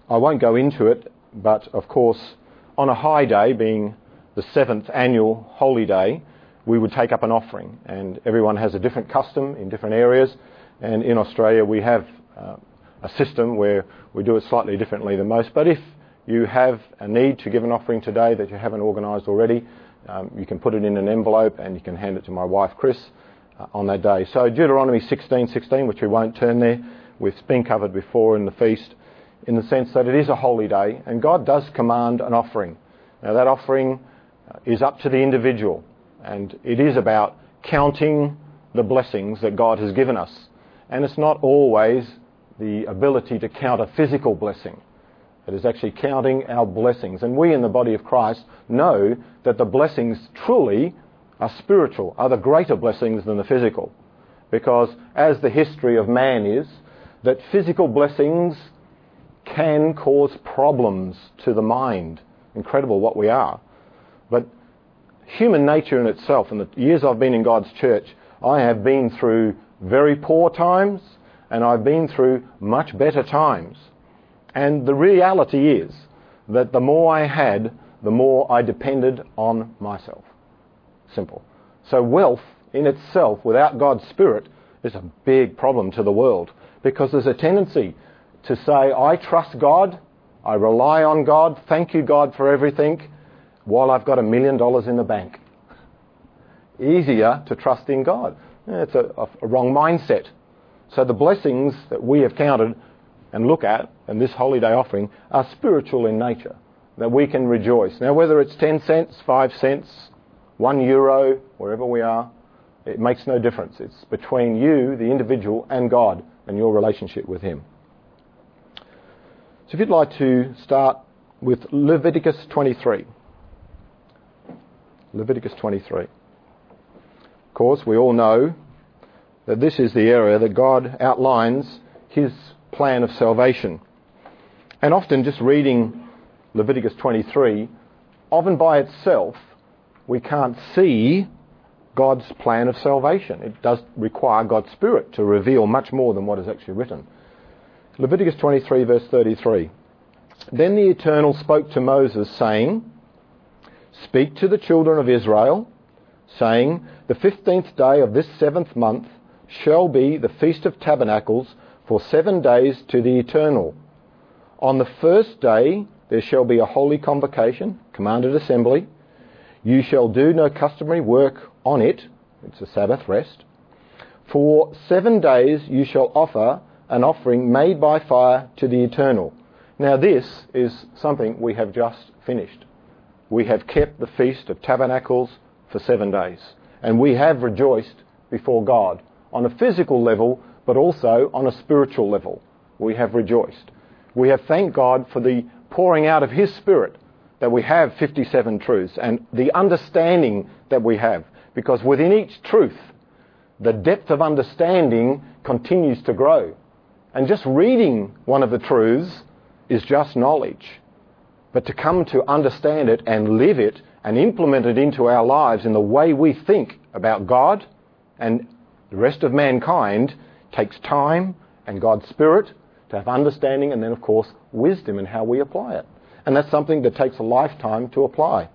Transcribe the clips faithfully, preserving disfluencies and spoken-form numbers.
I won't go into it, but of course, on a high day, being the seventh annual holy day, we would take up an offering, and everyone has a different custom in different areas, and in Australia we have uh, a system where we do it slightly differently than most. But if you have a need to give an offering today that you haven't organised already, um, you can put it in an envelope and you can hand it to my wife Chris uh, on that day. So Deuteronomy sixteen sixteen, which we won't turn there, it's been covered before in the feast, in the sense that it is a holy day and God does command an offering. Now that offering uh, is up to the individual, and it is about counting the blessings that God has given us. And it's not always the ability to count a physical blessing. It is actually counting our blessings. And we in the body of Christ know that the blessings truly are spiritual, are the greater blessings than the physical. Because as the history of man is, that physical blessings can cause problems to the mind. Incredible what we are. But human nature in itself, in the years I've been in God's church, I have been through very poor times and I've been through much better times. And the reality is that the more I had, the more I depended on myself. Simple. So wealth in itself, without God's Spirit, is a big problem to the world, because there's a tendency to say, I trust God, I rely on God, thank you God for everything, while I've got a million dollars in the bank. Easier to trust in God. It's a, a wrong mindset. So the blessings that we have counted and look at in this holy day offering are spiritual in nature, that we can rejoice. Now whether it's ten cents, five cents, one euro, wherever we are, it makes no difference. It's between you, the individual, and God and your relationship with Him. So if you'd like to start with Leviticus twenty-three. Leviticus twenty-three. Of course, we all know that this is the area that God outlines His plan of salvation. And often just reading Leviticus twenty-three, often by itself, we can't see God's plan of salvation. It does require God's Spirit to reveal much more than what is actually written. Leviticus twenty-three verse thirty-three. Then the Eternal spoke to Moses, saying, Speak to the children of Israel, saying, The fifteenth day of this seventh month shall be the Feast of Tabernacles for seven days to the Eternal. On the first day there shall be a holy convocation, commanded assembly. You shall do no customary work on it, it's a Sabbath rest. For seven days you shall offer an offering made by fire to the Eternal. Now this is something we have just finished. We have kept the Feast of Tabernacles for seven days. And we have rejoiced before God on a physical level, but also on a spiritual level. We have rejoiced. We have thanked God for the pouring out of His Spirit, that we have fifty-seven truths, and the understanding that we have. Because within each truth, the depth of understanding continues to grow. And just reading one of the truths is just knowledge. But to come to understand it and live it and implement it into our lives in the way we think about God and the rest of mankind takes time and God's Spirit to have understanding, and then of course wisdom in how we apply it. And that's something that takes a lifetime to apply.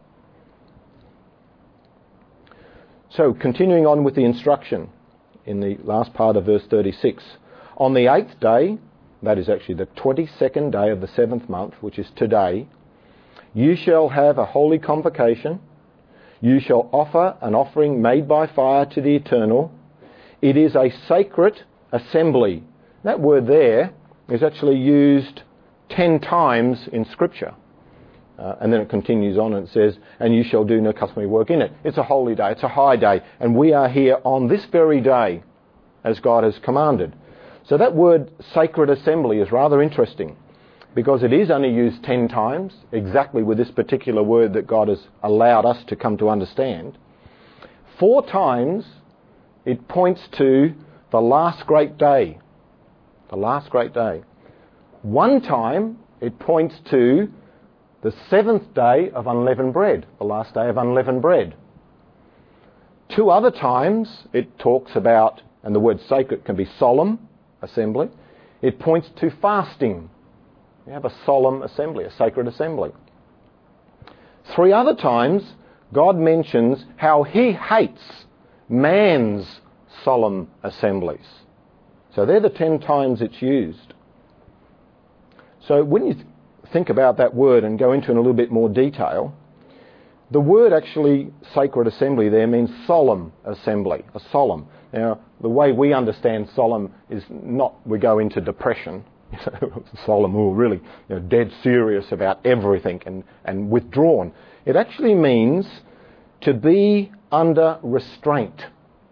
So continuing on with the instruction in the last part of verse thirty-six. On the eighth day, that is actually the twenty-second day of the seventh month, which is today, you shall have a holy convocation. You shall offer an offering made by fire to the Eternal. It is a sacred assembly. That word there is actually used ten times in Scripture. Uh, and then it continues on and it says, and you shall do no customary work in it. It's a holy day, it's a high day, and we are here on this very day as God has commanded. So that word sacred assembly is rather interesting, because it is only used ten times, exactly with this particular word that God has allowed us to come to understand. Four times it points to the last great day. The last great day. One time it points to the seventh day of unleavened bread, the last day of unleavened bread. Two other times it talks about, and the word sacred can be solemn assembly, it points to fasting. We have a solemn assembly, a sacred assembly. Three other times, God mentions how he hates man's solemn assemblies. So they're the ten times it's used. So when you think about that word and go into it in a little bit more detail, the word actually, sacred assembly there, means solemn assembly, a solemn. Now, the way we understand solemn is not we go into depression, solemn, or really you know, dead serious about everything and, and withdrawn. It actually means to be under restraint.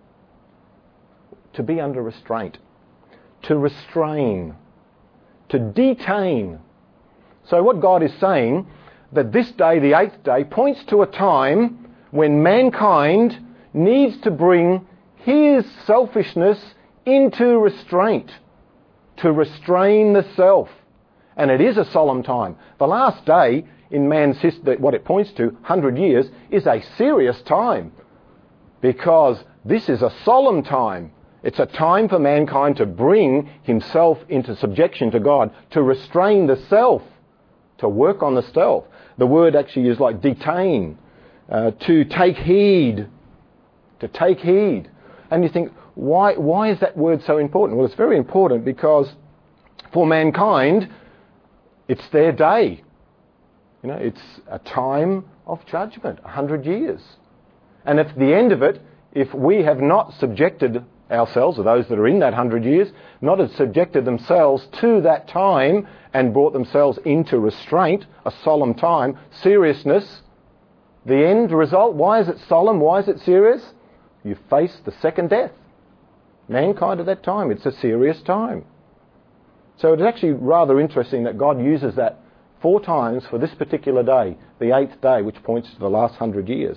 To be under restraint. To restrain. To detain. So what God is saying, that this day, the eighth day, points to a time when mankind needs to bring his selfishness into restraint. To restrain the self. And it is a solemn time. The last day in man's history, what it points to, one hundred years, is a serious time. Because this is a solemn time. It's a time for mankind to bring himself into subjection to God, to restrain the self, to work on the self. The word actually is like detain, uh, to take heed, to take heed. And you think, why, why is that word so important? Well, it's very important because for mankind, it's their day. You know, it's a time of judgment, one hundred years. And at the end of it, if we have not subjected ourselves, or those that are in that one hundred years, not have subjected themselves to that time and brought themselves into restraint, a solemn time, seriousness, the end result, why is it solemn? Why is it serious? You face the second death. Mankind at that time, it's a serious time. So it's actually rather interesting that God uses that four times for this particular day, the eighth day, which points to the last hundred years.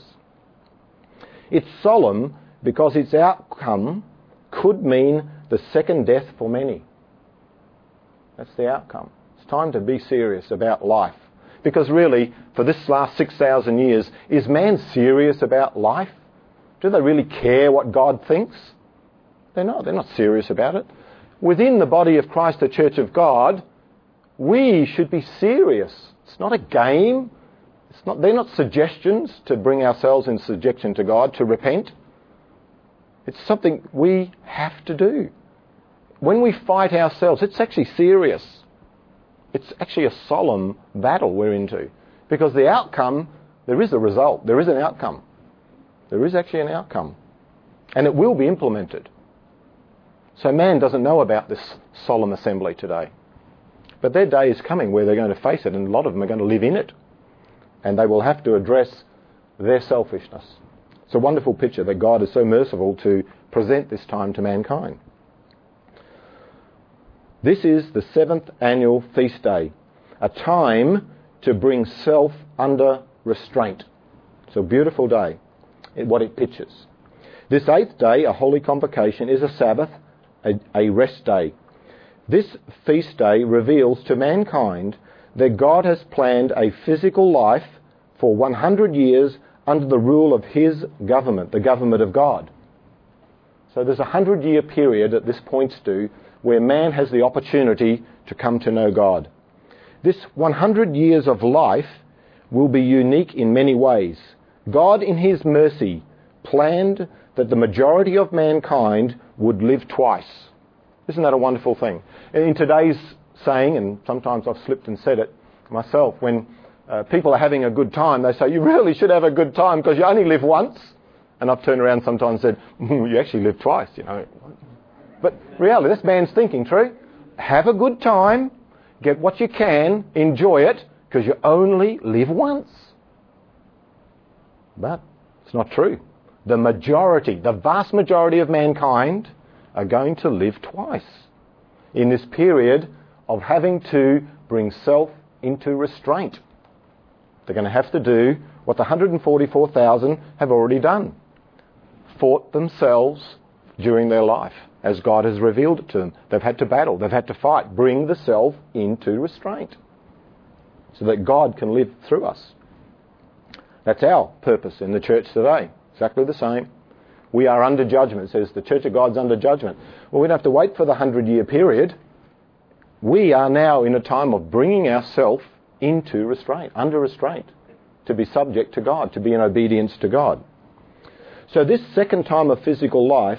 It's solemn because its outcome could mean the second death for many. That's the outcome. It's time to be serious about life. Because really, for this last six thousand years, is man serious about life? Do they really care what God thinks? They're not. They're not serious about it. Within the body of Christ, the Church of God, we should be serious. It's not a game. It's not, they're not suggestions to bring ourselves in subjection to God, to repent. It's something we have to do. When we fight ourselves, it's actually serious. It's actually a solemn battle we're into. Because the outcome, there is a result. There is an outcome. There is actually an outcome. And it will be implemented. So man doesn't know about this solemn assembly today. But their day is coming where they're going to face it, and a lot of them are going to live in it. And they will have to address their selfishness. It's a wonderful picture that God is so merciful to present this time to mankind. This is the seventh annual feast day, a time to bring self under restraint. It's a beautiful day, what it pictures. This eighth day, a holy convocation, is a Sabbath, a, a rest day. This feast day reveals to mankind that God has planned a physical life for one hundred years under the rule of his government, the government of God. So there's a hundred-year period that this points to where man has the opportunity to come to know God. This one hundred years of life will be unique in many ways. God, in his mercy, planned that the majority of mankind would live twice. Isn't that a wonderful thing? In today's saying, and sometimes I've slipped and said it myself, when uh, people are having a good time, they say, you really should have a good time because you only live once. And I've turned around sometimes and said, mm, you actually live twice, you know. But reality, this man's thinking, true? Have a good time, get what you can, enjoy it, because you only live once. But it's not true. The majority, the vast majority of mankind are going to live twice in this period of having to bring self into restraint. They're going to have to do what the one hundred forty-four thousand have already done. Fought themselves during their life, as God has revealed it to them. They've had to battle, they've had to fight, bring the self into restraint so that God can live through us. That's our purpose in the church today. Exactly the same. We are under judgment. It says the Church of God's under judgment. Well, we don't have to wait for the hundred-year period. we are now in a time of bringing ourselves into restraint, under restraint, to be subject to God, to be in obedience to God. So this second time of physical life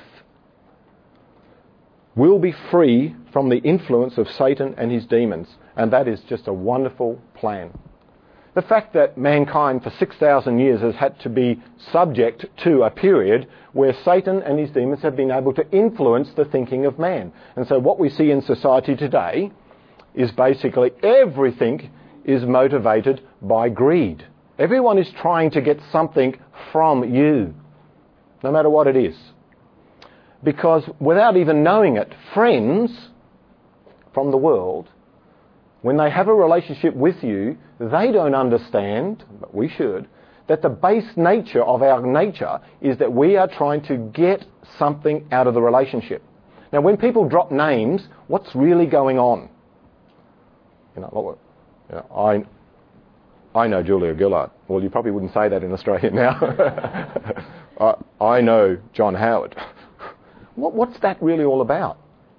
will be free from the influence of Satan and his demons. And that is just a wonderful plan. The fact that mankind for six thousand years has had to be subject to a period where Satan and his demons have been able to influence the thinking of man. And so what we see in society today is basically everything is motivated by greed. Everyone is trying to get something from you, no matter what it is. Because without even knowing it, friends from the world, when they have a relationship with you, they don't understand, but we should, that the base nature of our nature is that we are trying to get something out of the relationship. Now, when people drop names, what's really going on? You know, you know I, I know Julia Gillard. Well, you probably wouldn't say that in Australia now. I, I know John Howard. What, what's that really all about?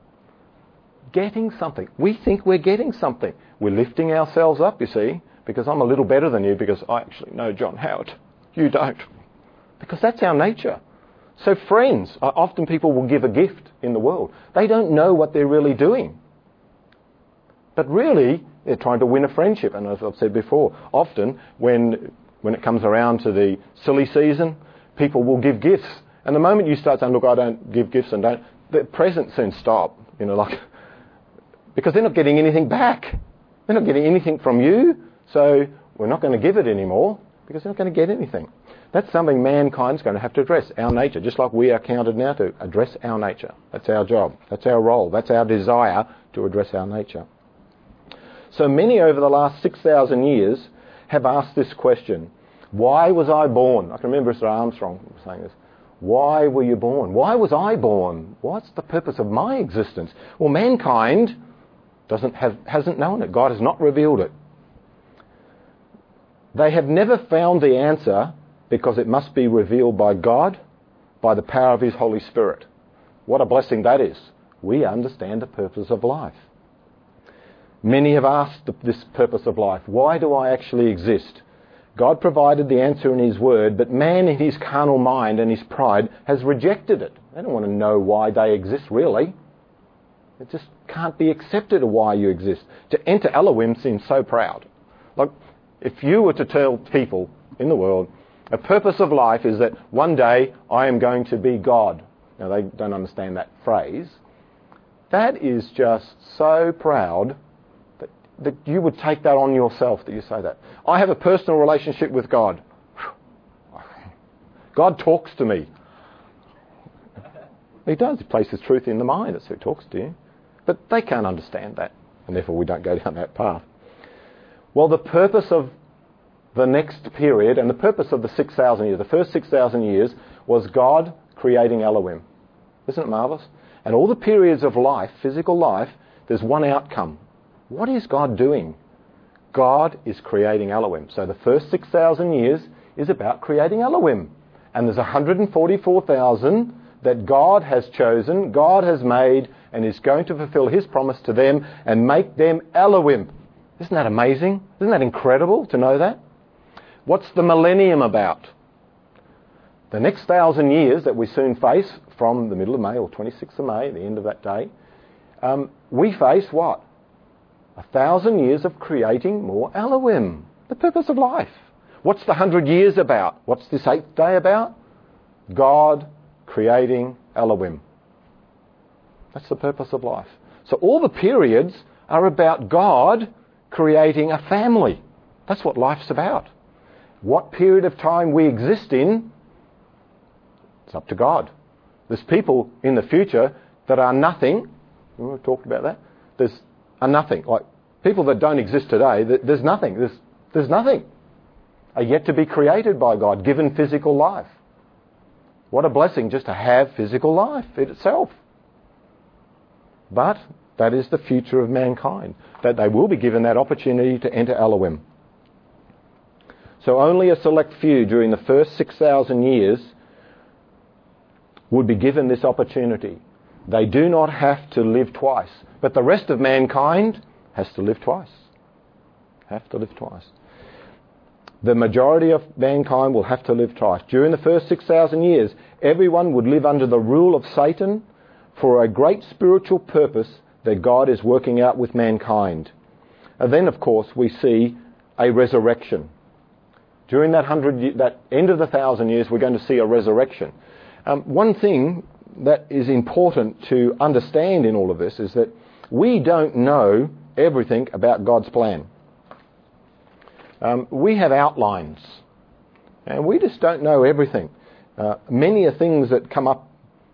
Getting something. We think we're getting something. We're lifting ourselves up, you see, because I'm a little better than you because I actually know John Howard. You don't. Because that's our nature. So friends, often people will give a gift in the world. They don't know what they're really doing. But really, they're trying to win a friendship. And as I've said before, often when when it comes around to the silly season, people will give gifts. And the moment you start saying, look, I don't give gifts and don't, the presents soon stop. You know, like, because they're not getting anything back. They're not getting anything from you, so we're not going to give it anymore because they're not going to get anything. That's something mankind's going to have to address, our nature, just like we are counted now to address our nature. That's our job. That's our role. That's our desire to address our nature. So many over the last six thousand years have asked this question, why was I born? I can remember Mister Armstrong saying this. Why were you born? Why was I born? What's the purpose of my existence? Well, mankind doesn't have, hasn't known it. God has not revealed it. They have never found the answer because it must be revealed by God, by the power of His Holy Spirit. What a blessing that is. We understand the purpose of life. Many have asked this purpose of life. Why do I actually exist? God provided the answer in His Word, but man in his carnal mind and his pride has rejected it. They don't want to know why they exist, really. It just can't be accepted of why you exist. To enter Elohim seems so proud. Like, if you were to tell people in the world, a purpose of life is that one day I am going to be God. Now, they don't understand that phrase. That is just so proud that, that you would take that on yourself, that you say that. I have a personal relationship with God. God talks to me. He does. He places truth in the mind. That's who talks to you. But they can't understand that, and therefore we don't go down that path. Well, the purpose of the next period, and the purpose of the six thousand years, the first six thousand years, was God creating Elohim. Isn't it marvellous? And all the periods of life, physical life, there's one outcome. What is God doing? God is creating Elohim. So the first six thousand years is about creating Elohim. And there's one hundred forty-four thousand that God has chosen, God has made, and is going to fulfill His promise to them and make them Elohim. Isn't that amazing? Isn't that incredible to know that? What's the millennium about? The next thousand years that we soon face from the middle of May or twenty-sixth of May, the end of that day, um, we face what? A thousand years of creating more Elohim. The purpose of life. What's the hundred years about? What's this eighth day about? God creating Elohim. That's the purpose of life. So all the periods are about God creating a family. That's what life's about. What period of time we exist in, it's up to God. There's people in the future that are nothing. We've talked about that. There's a nothing. Like people that don't exist today, there's nothing. There's, there's nothing. Are yet to be created by God, given physical life. What a blessing just to have physical life in itself. But that is the future of mankind, that they will be given that opportunity to enter Elohim. So only a select few during the first six thousand years would be given this opportunity. They do not have to live twice. But the rest of mankind has to live twice. Have to live twice. The majority of mankind will have to live twice. During the first six thousand years, everyone would live under the rule of Satan for a great spiritual purpose that God is working out with mankind. And then, of course, we see a resurrection. During that hundred, that end of the thousand years, we're going to see a resurrection. Um, one thing that is important to understand in all of this is that we don't know everything about God's plan. Um, we have outlines, and we just don't know everything. Uh, many of things that come up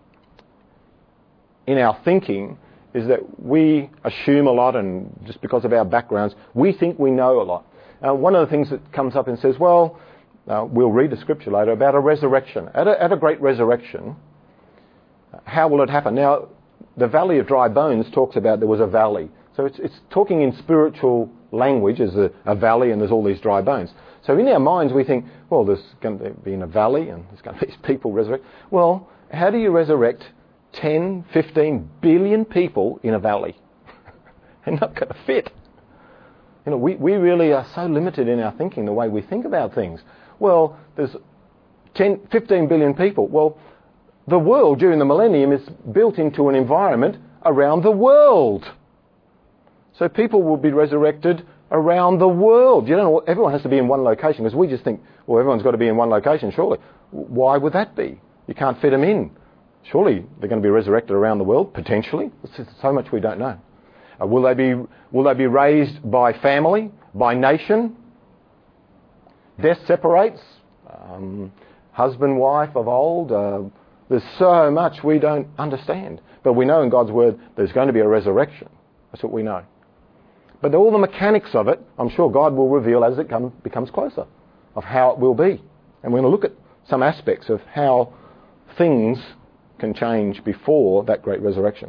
in our thinking is that we assume a lot, and just because of our backgrounds, we think we know a lot. Uh, one of the things that comes up and says, well, uh, we'll read the scripture later about a resurrection. At a, at a great resurrection, how will it happen? Now, the Valley of Dry Bones talks about there was a valley. So it's, it's talking in spiritual language as a, a valley, and there's all these dry bones. So in our minds we think, well, there's going to be in a valley and there's going to be these people resurrect. Well, how do you resurrect ten, fifteen billion people in a valley? They're not going to fit. You know, we, we really are so limited in our thinking, the way we think about things. Well, there's ten, fifteen billion people. Well, the world during the millennium is built into an environment around the world. So people will be resurrected around the world. You don't know, everyone has to be in one location, because we just think, well, everyone's got to be in one location, surely. Why would that be? You can't fit them in. Surely they're going to be resurrected around the world, potentially. There's so much we don't know. Uh, will they be will they be raised by family, by nation? Death separates. Um, husband, wife of old. Uh, there's so much we don't understand. But we know in God's word there's going to be a resurrection. That's what we know. But all the mechanics of it, I'm sure God will reveal as it come, becomes closer, of how it will be. And we're going to look at some aspects of how things can change before that great resurrection.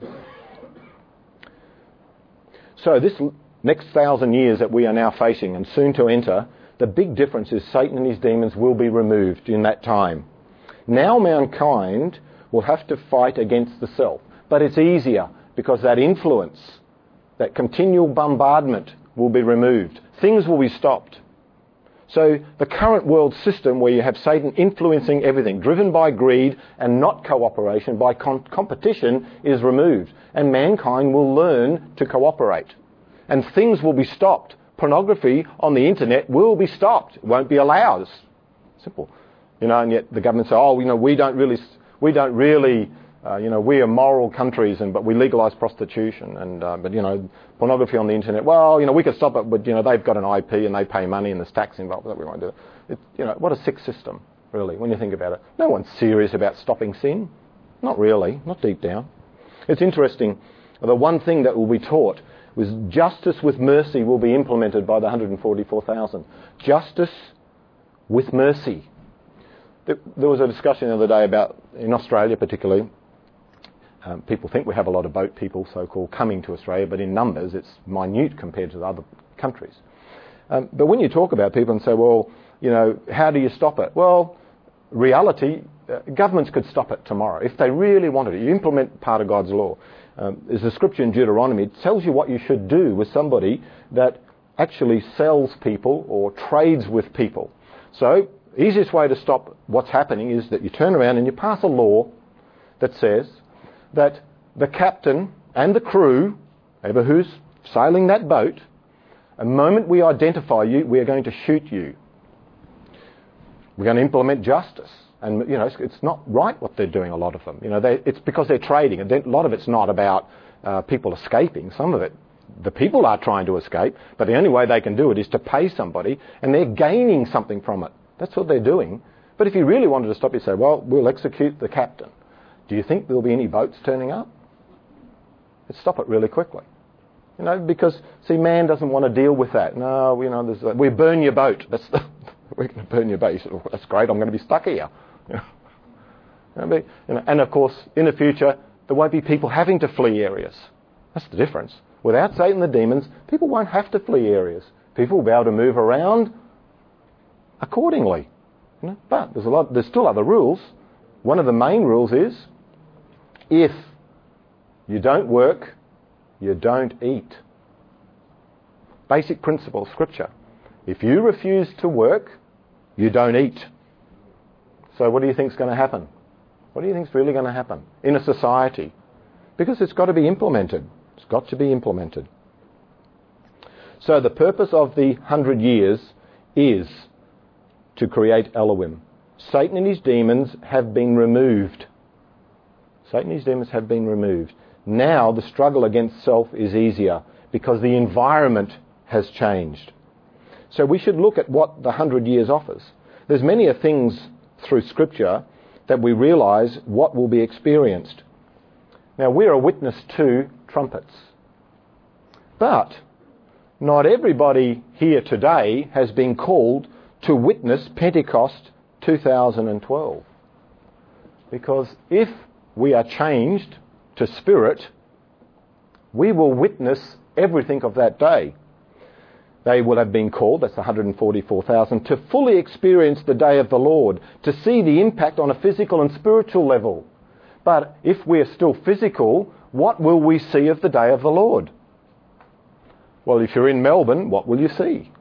So this next thousand years that we are now facing and soon to enter, the big difference is Satan and his demons will be removed in that time. Now mankind will have to fight against the self. But it's easier because that influence, that continual bombardment will be removed. Things will be stopped. So the current world system where you have Satan influencing everything, driven by greed and not cooperation, by con- competition, is removed. And mankind will learn to cooperate. And things will be stopped. Pornography on the internet will be stopped. It won't be allowed. It's simple. You know, and yet the government say, oh, you know, we don't really, we don't really, uh, you know, we are moral countries, and but we legalise prostitution, and uh, but you know, pornography on the internet. Well, you know, we could stop it, but you know, they've got an I P and they pay money and there's tax involved. That we won't do it. it. You know, what a sick system, really, when you think about it. No one's serious about stopping sin. Not really. Not deep down. It's interesting. The one thing that will be taught was justice with mercy will be implemented by the one hundred forty-four thousand. Justice with mercy. There was a discussion the other day about, in Australia particularly, um, people think we have a lot of boat people, so-called, coming to Australia, but in numbers it's minute compared to the other countries. Um, but when you talk about people and say, well, you know, how do you stop it? Well, reality, uh, governments could stop it tomorrow if they really wanted it. You implement part of God's law. Um, there's a scripture in Deuteronomy. It tells you what you should do with somebody that actually sells people or trades with people. So, easiest way to stop what's happening is that you turn around and you pass a law that says that the captain and the crew, ever who's sailing that boat, the moment we identify you, we are going to shoot you. We're going to implement justice. And, you know, it's, it's not right what they're doing, a lot of them. You know, they, it's because they're trading. And a lot of it's not about uh, people escaping. Some of it, the people are trying to escape, but the only way they can do it is to pay somebody, and they're gaining something from it. That's what they're doing. But if you really wanted to stop, you say, well, we'll execute the captain. Do you think there'll be any boats turning up? Let's stop it really quickly. You know, because, see, man doesn't want to deal with that. No, you know, there's a, we burn your boat. That's the, we're going to burn your boat. You say, well, that's great, I'm going to be stuck here. You know, you know, and of course, in the future, there won't be people having to flee areas. That's the difference. Without Satan and the demons, people won't have to flee areas. People will be able to move around accordingly. You know? But there's a lot. There's still other rules. One of the main rules is, if You don't work, you don't eat. Basic principle, Scripture. If you refuse to work, you don't eat. So what do you think is going to happen? What do you think is really going to happen in a society? Because it's got to be implemented. It's got to be implemented. So the purpose of the hundred years is to create Elohim. Satan and his demons have been removed. Satan and his demons have been removed. Now the struggle against self is easier because the environment has changed. So we should look at what the hundred years offers. There's many a things through Scripture that we realise what will be experienced. Now we're a witness to trumpets. But not everybody here today has been called to witness Pentecost two thousand twelve. Because if we are changed to spirit, we will witness everything of that day. They will have been called, that's one hundred forty-four thousand, to fully experience the day of the Lord, to see the impact on a physical and spiritual level. But if we are still physical, what will we see of the day of the Lord? Well, if you're in Melbourne, what will you see?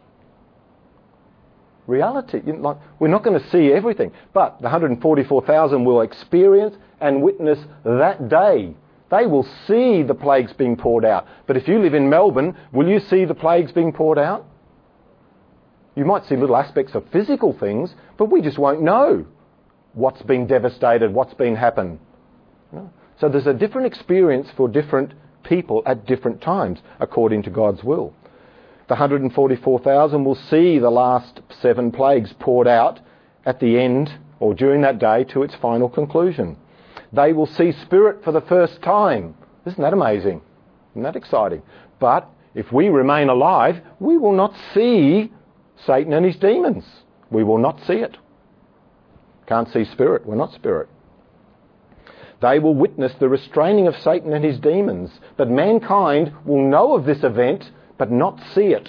Reality. Like, we're not going to see everything, but the one hundred forty-four thousand will experience and witness that day. They will see the plagues being poured out. But if you live in Melbourne, will you see the plagues being poured out? You might see little aspects of physical things, but we just won't know what's been devastated, what's been happened. So there's a different experience for different people at different times, according to God's will. The one hundred forty-four thousand will see the last seven plagues poured out at the end or during that day to its final conclusion. They will see Spirit for the first time. Isn't that amazing? Isn't that exciting? But if we remain alive, we will not see Satan and his demons. We will not see it. Can't see Spirit. We're not Spirit. They will witness the restraining of Satan and his demons. But mankind will know of this event, but not see it.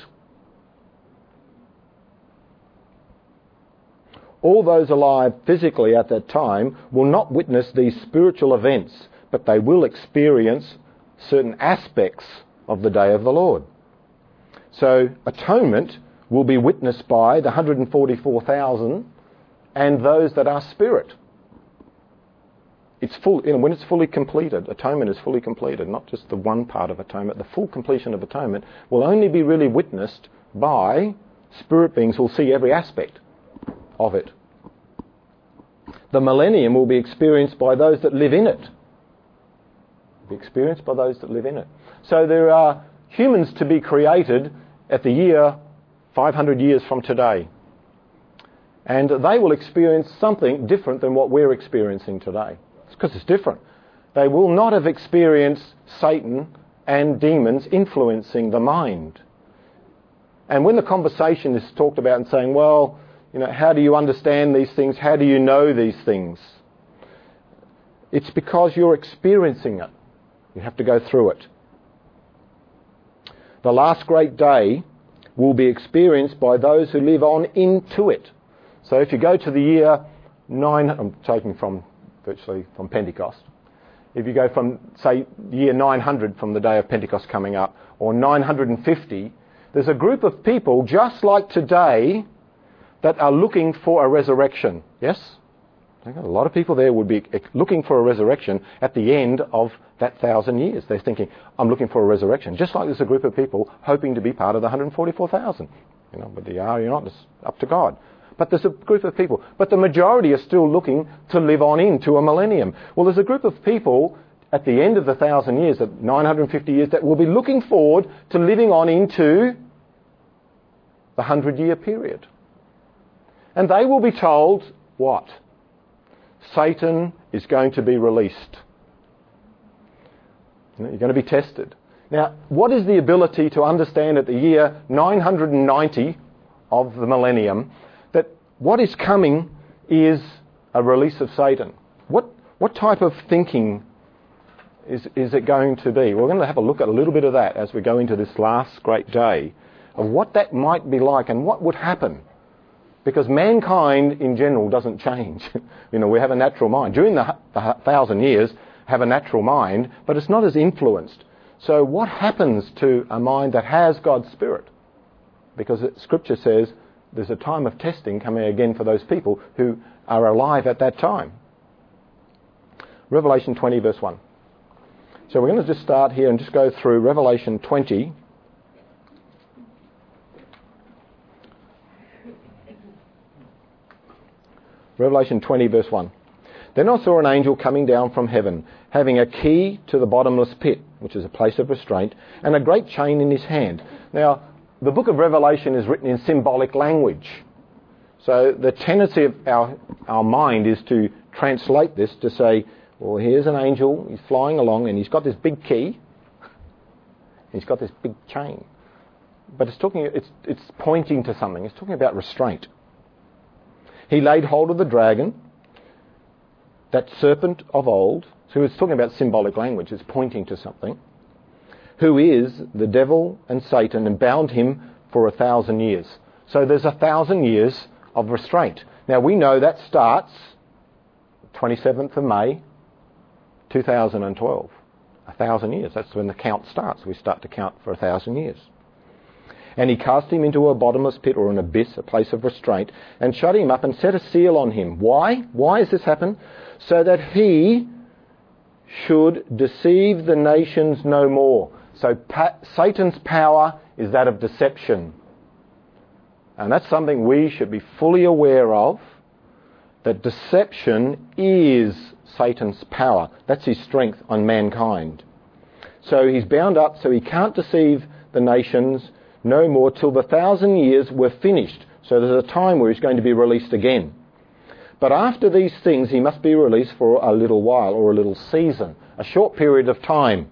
All those alive physically at that time will not witness these spiritual events, but they will experience certain aspects of the day of the Lord. So atonement will be witnessed by the one hundred forty-four thousand and those that are spirit. It's full, you know, when it's fully completed, atonement is fully completed, not just the one part of atonement. The full completion of atonement will only be really witnessed by spirit beings who will see every aspect of it. The millennium will be experienced by those that live in it. Be experienced by those that live in it. So there are humans to be created at the year five hundred years from today. And they will experience something different than what we're experiencing today. It's because it's different. They will not have experienced Satan and demons influencing the mind. And when the conversation is talked about and saying, well, you know, how do you understand these things? How do you know these things? It's because you're experiencing it. You have to go through it. The last great day will be experienced by those who live on into it. So if you go to the year nine, I'm taking from virtually from Pentecost. If you go from, say, year nine hundred from the day of Pentecost coming up, or nine hundred fifty, there's a group of people just like today that are looking for a resurrection. Yes? A lot of people there would be looking for a resurrection at the end of that thousand years. They're thinking, I'm looking for a resurrection. Just like there's a group of people hoping to be part of the one hundred forty-four thousand. You know, whether you are or you're not, it's up to God. But there's a group of people. But the majority are still looking to live on into a millennium. Well, there's a group of people at the end of the thousand years, at nine hundred fifty years, that will be looking forward to living on into the hundred-year period. And they will be told, what? Satan is going to be released. You know, you're going to be tested. Now, what is the ability to understand at the year nine hundred ninety of the millennium that what is coming is a release of Satan? What what type of thinking is, is it going to be? We're going to have a look at a little bit of that as we go into this last great day, of what that might be like and what would happen. Because mankind in general doesn't change. You know, we have a natural mind. During the, the thousand years, have a natural mind, but it's not as influenced. So what happens to a mind that has God's Spirit? Because it, Scripture says there's a time of testing coming again for those people who are alive at that time. Revelation twenty verse one. So we're going to just start here and just go through Revelation twenty. Revelation twenty verse one. Then I saw an angel coming down from heaven, having a key to the bottomless pit, which is a place of restraint, and a great chain in his hand. Now, the book of Revelation is written in symbolic language. So the tendency of our, our mind is to translate this to say, well, here's an angel, he's flying along, and he's got this big key, he's got this big chain. But it's talking, it's, it's pointing to something. It's talking about restraint. He laid hold of the dragon, that serpent of old. So it's talking about symbolic language. It's pointing to something. Who is the devil and Satan, and bound him for a thousand years. So there's a thousand years of restraint. Now we know that starts twenty-seventh of May two thousand twelve. A thousand years. That's when the count starts. We start to count for a thousand years. And he cast him into a bottomless pit, or an abyss, a place of restraint, and shut him up and set a seal on him. Why? Why has this happened? So that he should deceive the nations no more. So pa- Satan's power is that of deception. And that's something we should be fully aware of, that deception is Satan's power. That's his strength on mankind. So he's bound up, so he can't deceive the nations no more till the thousand years were finished. So there's a time where he's going to be released again. But after these things, he must be released for a little while, or a little season, a short period of time.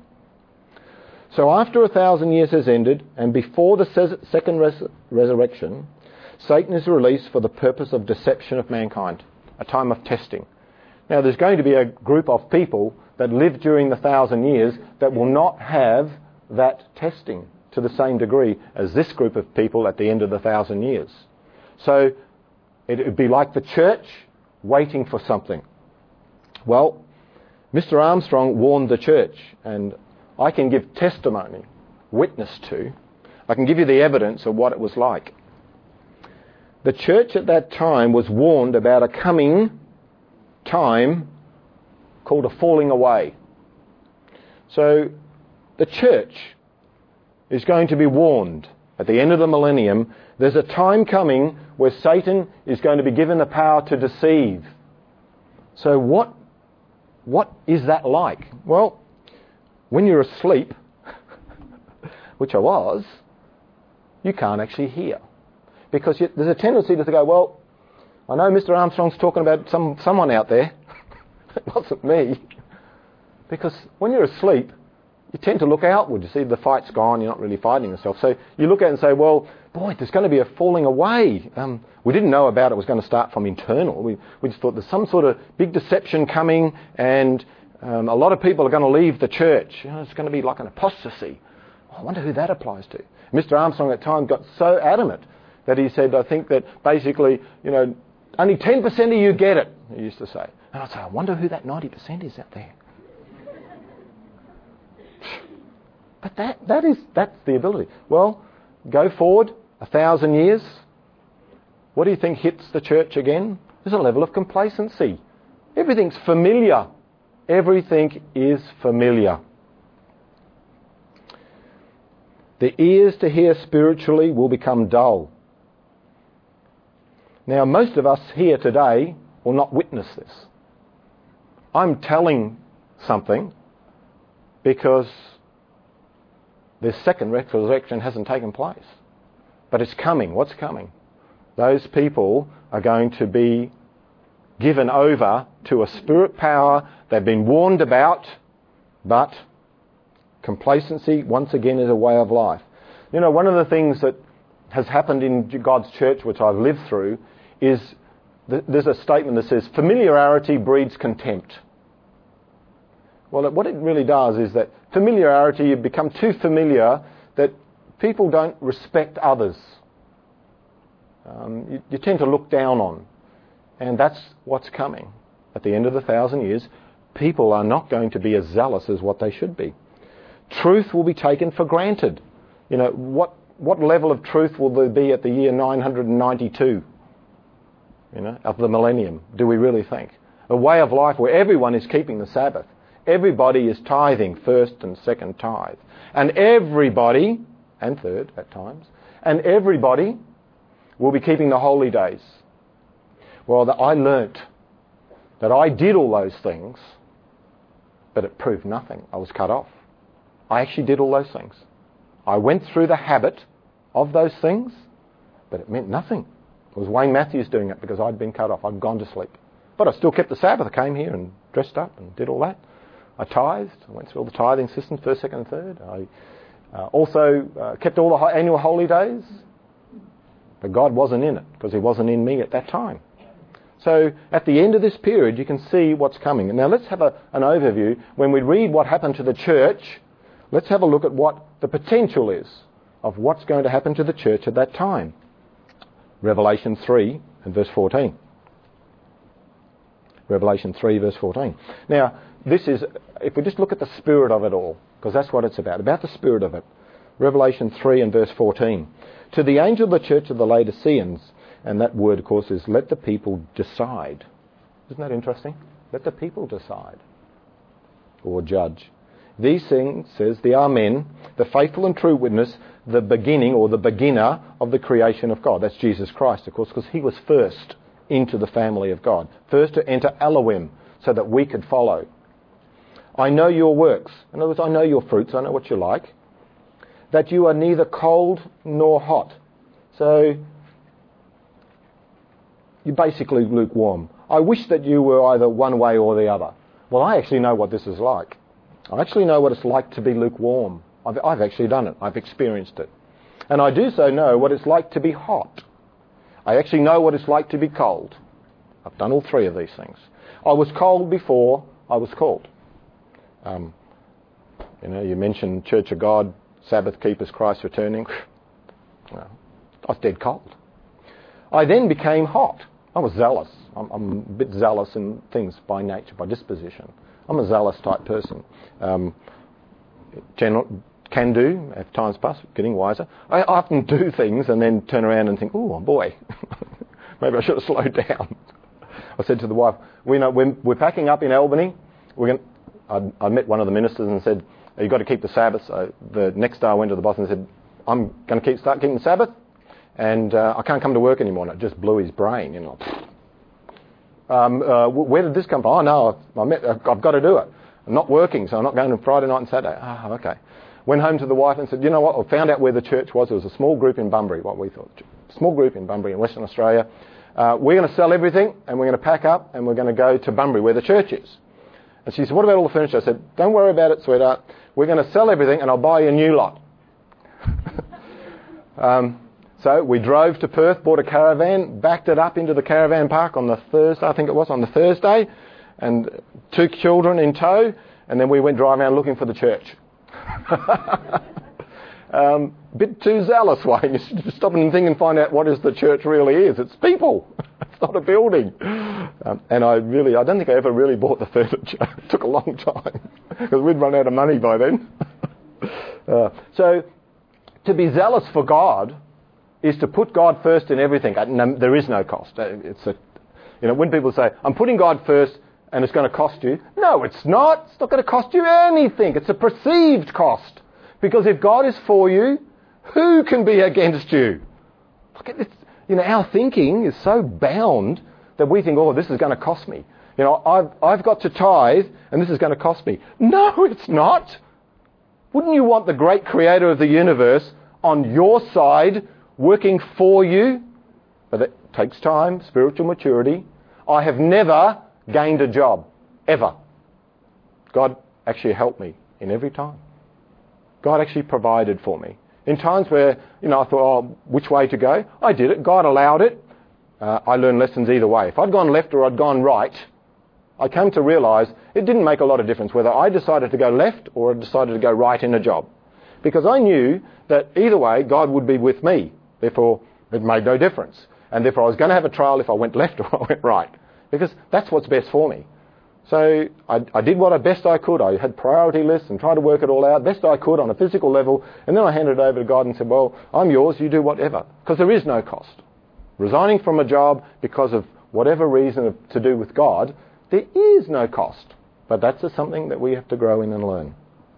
So after a thousand years has ended, and before the second res- resurrection, Satan is released for the purpose of deception of mankind, a time of testing. Now there's going to be a group of people that live during the thousand years that will not have that testing to the same degree as this group of people at the end of the thousand years. So it would be like the church waiting for something. Well, Mister Armstrong warned the church, and I can give testimony, witness to, I can give you the evidence of what it was like. The church at that time was warned about a coming time called a falling away. So the church is going to be warned at the end of the millennium. There's a time coming where Satan is going to be given the power to deceive. So what, what is that like? Well, when you're asleep, which I was, you can't actually hear. Because you, there's a tendency to go, well, I know Mister Armstrong's talking about some someone out there. It wasn't me. Because when you're asleep, you tend to look outward. You see the fight's gone, you're not really fighting yourself. So you look at it and say, well, boy, there's going to be a falling away. Um, we didn't know about it was going to start from internal. We, we just thought there's some sort of big deception coming, and um, a lot of people are going to leave the church. You know, it's going to be like an apostasy. Oh, I wonder who that applies to. Mister Armstrong at the time got so adamant that he said, I think that basically, you know, only ten percent of you get it, he used to say. And I'd say, I wonder who that ninety percent is out there. But that, that is, that's the ability. Well, go forward a thousand years. What do you think hits the church again? There's a level of complacency. Everything's familiar. Everything is familiar. The ears to hear spiritually will become dull. Now, most of us here today will not witness this. I'm telling something because the second resurrection hasn't taken place. But it's coming. What's coming? Those people are going to be given over to a spirit power they've been warned about, but complacency, once again, is a way of life. You know, one of the things that has happened in God's church, which I've lived through, is th- there's a statement that says, familiarity breeds contempt. Well, what it really does is that familiarity, you become too familiar that people don't respect others. Um, you, you tend to look down on. And that's what's coming. At the end of the thousand years, people are not going to be as zealous as what they should be. Truth will be taken for granted. You know, what what level of truth will there be at the year nine hundred ninety-two, you know, of the millennium, do we really think? A way of life where everyone is keeping the Sabbath. Everybody is tithing first and second tithe. And everybody, and third at times, and everybody will be keeping the holy days. Well, that I learnt that I did all those things, but it proved nothing. I was cut off. I actually did all those things. I went through the habit of those things, but it meant nothing. It was Wayne Matthews doing it because I'd been cut off. I'd gone to sleep. But I still kept the Sabbath. I came here and dressed up and did all that. I tithed. I went through all the tithing systems, first, second and third. I uh, also uh, kept all the ho- annual holy days. But God wasn't in it because he wasn't in me at that time. So at the end of this period, you can see what's coming. And now let's have a, an overview. When we read what happened to the church, let's have a look at what the potential is of what's going to happen to the church at that time. Revelation three and verse fourteen. Revelation three verse fourteen. Now, this is, if we just look at the spirit of it all, because that's what it's about, about the spirit of it. Revelation three and verse fourteen. To the angel of the church of the Laodiceans, and that word, of course, is let the people decide. Isn't that interesting? Let the people decide. Or judge. These things, says the Amen, the faithful and true witness, the beginning or the beginner of the creation of God. That's Jesus Christ, of course, because he was first into the family of God. First to enter Elohim so that we could follow. I know your works. In other words, I know your fruits. I know what you like. That you are neither cold nor hot. So you're basically lukewarm. I wish that you were either one way or the other. Well, I actually know what this is like. I actually know what it's like to be lukewarm. I've, I've actually done it. I've experienced it. And I do so know what it's like to be hot. I actually know what it's like to be cold. I've done all three of these things. I was cold before I was called. Um, you know, you mentioned Church of God, Sabbath keepers, Christ returning. Well, I was dead cold. I then became hot. I was zealous. I'm, I'm a bit zealous in things by nature, by disposition. I'm a zealous type person. Um, general, can do, at times past, getting wiser. I often do things and then turn around and think, oh boy, maybe I should have slowed down. I said to the wife, we know when we're packing up in Albany, we're going. I, I met one of the ministers and said, you've got to keep the Sabbath. So the next day I went to the boss and said, I'm going to keep start keeping the Sabbath, and uh, I can't come to work anymore. And it just blew his brain. You know. Um, uh, where did this come from? Oh no, I met, I've got to do it. I'm not working, so I'm not going on Friday night and Saturday. Ah, oh, okay. Went home to the wife and said, you know what? I found out where the church was. It was a small group in Bunbury, what we thought. Small group in Bunbury in Western Australia. Uh, we're going to sell everything and we're going to pack up and we're going to go to Bunbury where the church is. And she said, what about all the furniture? I said, don't worry about it, sweetheart. We're going to sell everything and I'll buy you a new lot. um, so we drove to Perth, bought a caravan, backed it up into the caravan park on the Thursday, I think it was, on the Thursday, and two children in tow, and then we went driving around looking for the church. um, bit too zealous, Wayne. You should stop and think and find out what is the church really is. It's people. It's not a building. Um, and I really, I don't think I ever really bought the furniture. It took a long time because we'd run out of money by then. uh, so to be zealous for God is to put God first in everything. No, there is no cost. It's a, you know, when people say, I'm putting God first and it's going to cost you. No, it's not. It's not going to cost you anything. It's a perceived cost. Because if God is for you, who can be against you? Look at this. You know, our thinking is so bound that we think, oh, this is going to cost me. You know, I've, I've got to tithe and this is going to cost me. No, it's not. Wouldn't you want the great creator of the universe on your side working for you? But it takes time, spiritual maturity. I have never gained a job, ever. God actually helped me in every time. God actually provided for me. In times where, you know, I thought, oh, which way to go? I did it. God allowed it. Uh, I learned lessons either way. If I'd gone left or I'd gone right, I came to realise it didn't make a lot of difference whether I decided to go left or I decided to go right in a job. Because I knew that either way, God would be with me. Therefore, it made no difference. And therefore, I was going to have a trial if I went left or I went right. Because that's what's best for me. So I, I did what I best I could. I had priority lists and tried to work it all out best I could on a physical level, and then I handed it over to God and said, well, I'm yours, you do whatever. Because there is no cost. Resigning from a job because of whatever reason to do with God, there is no cost. But that's just something that we have to grow in and learn.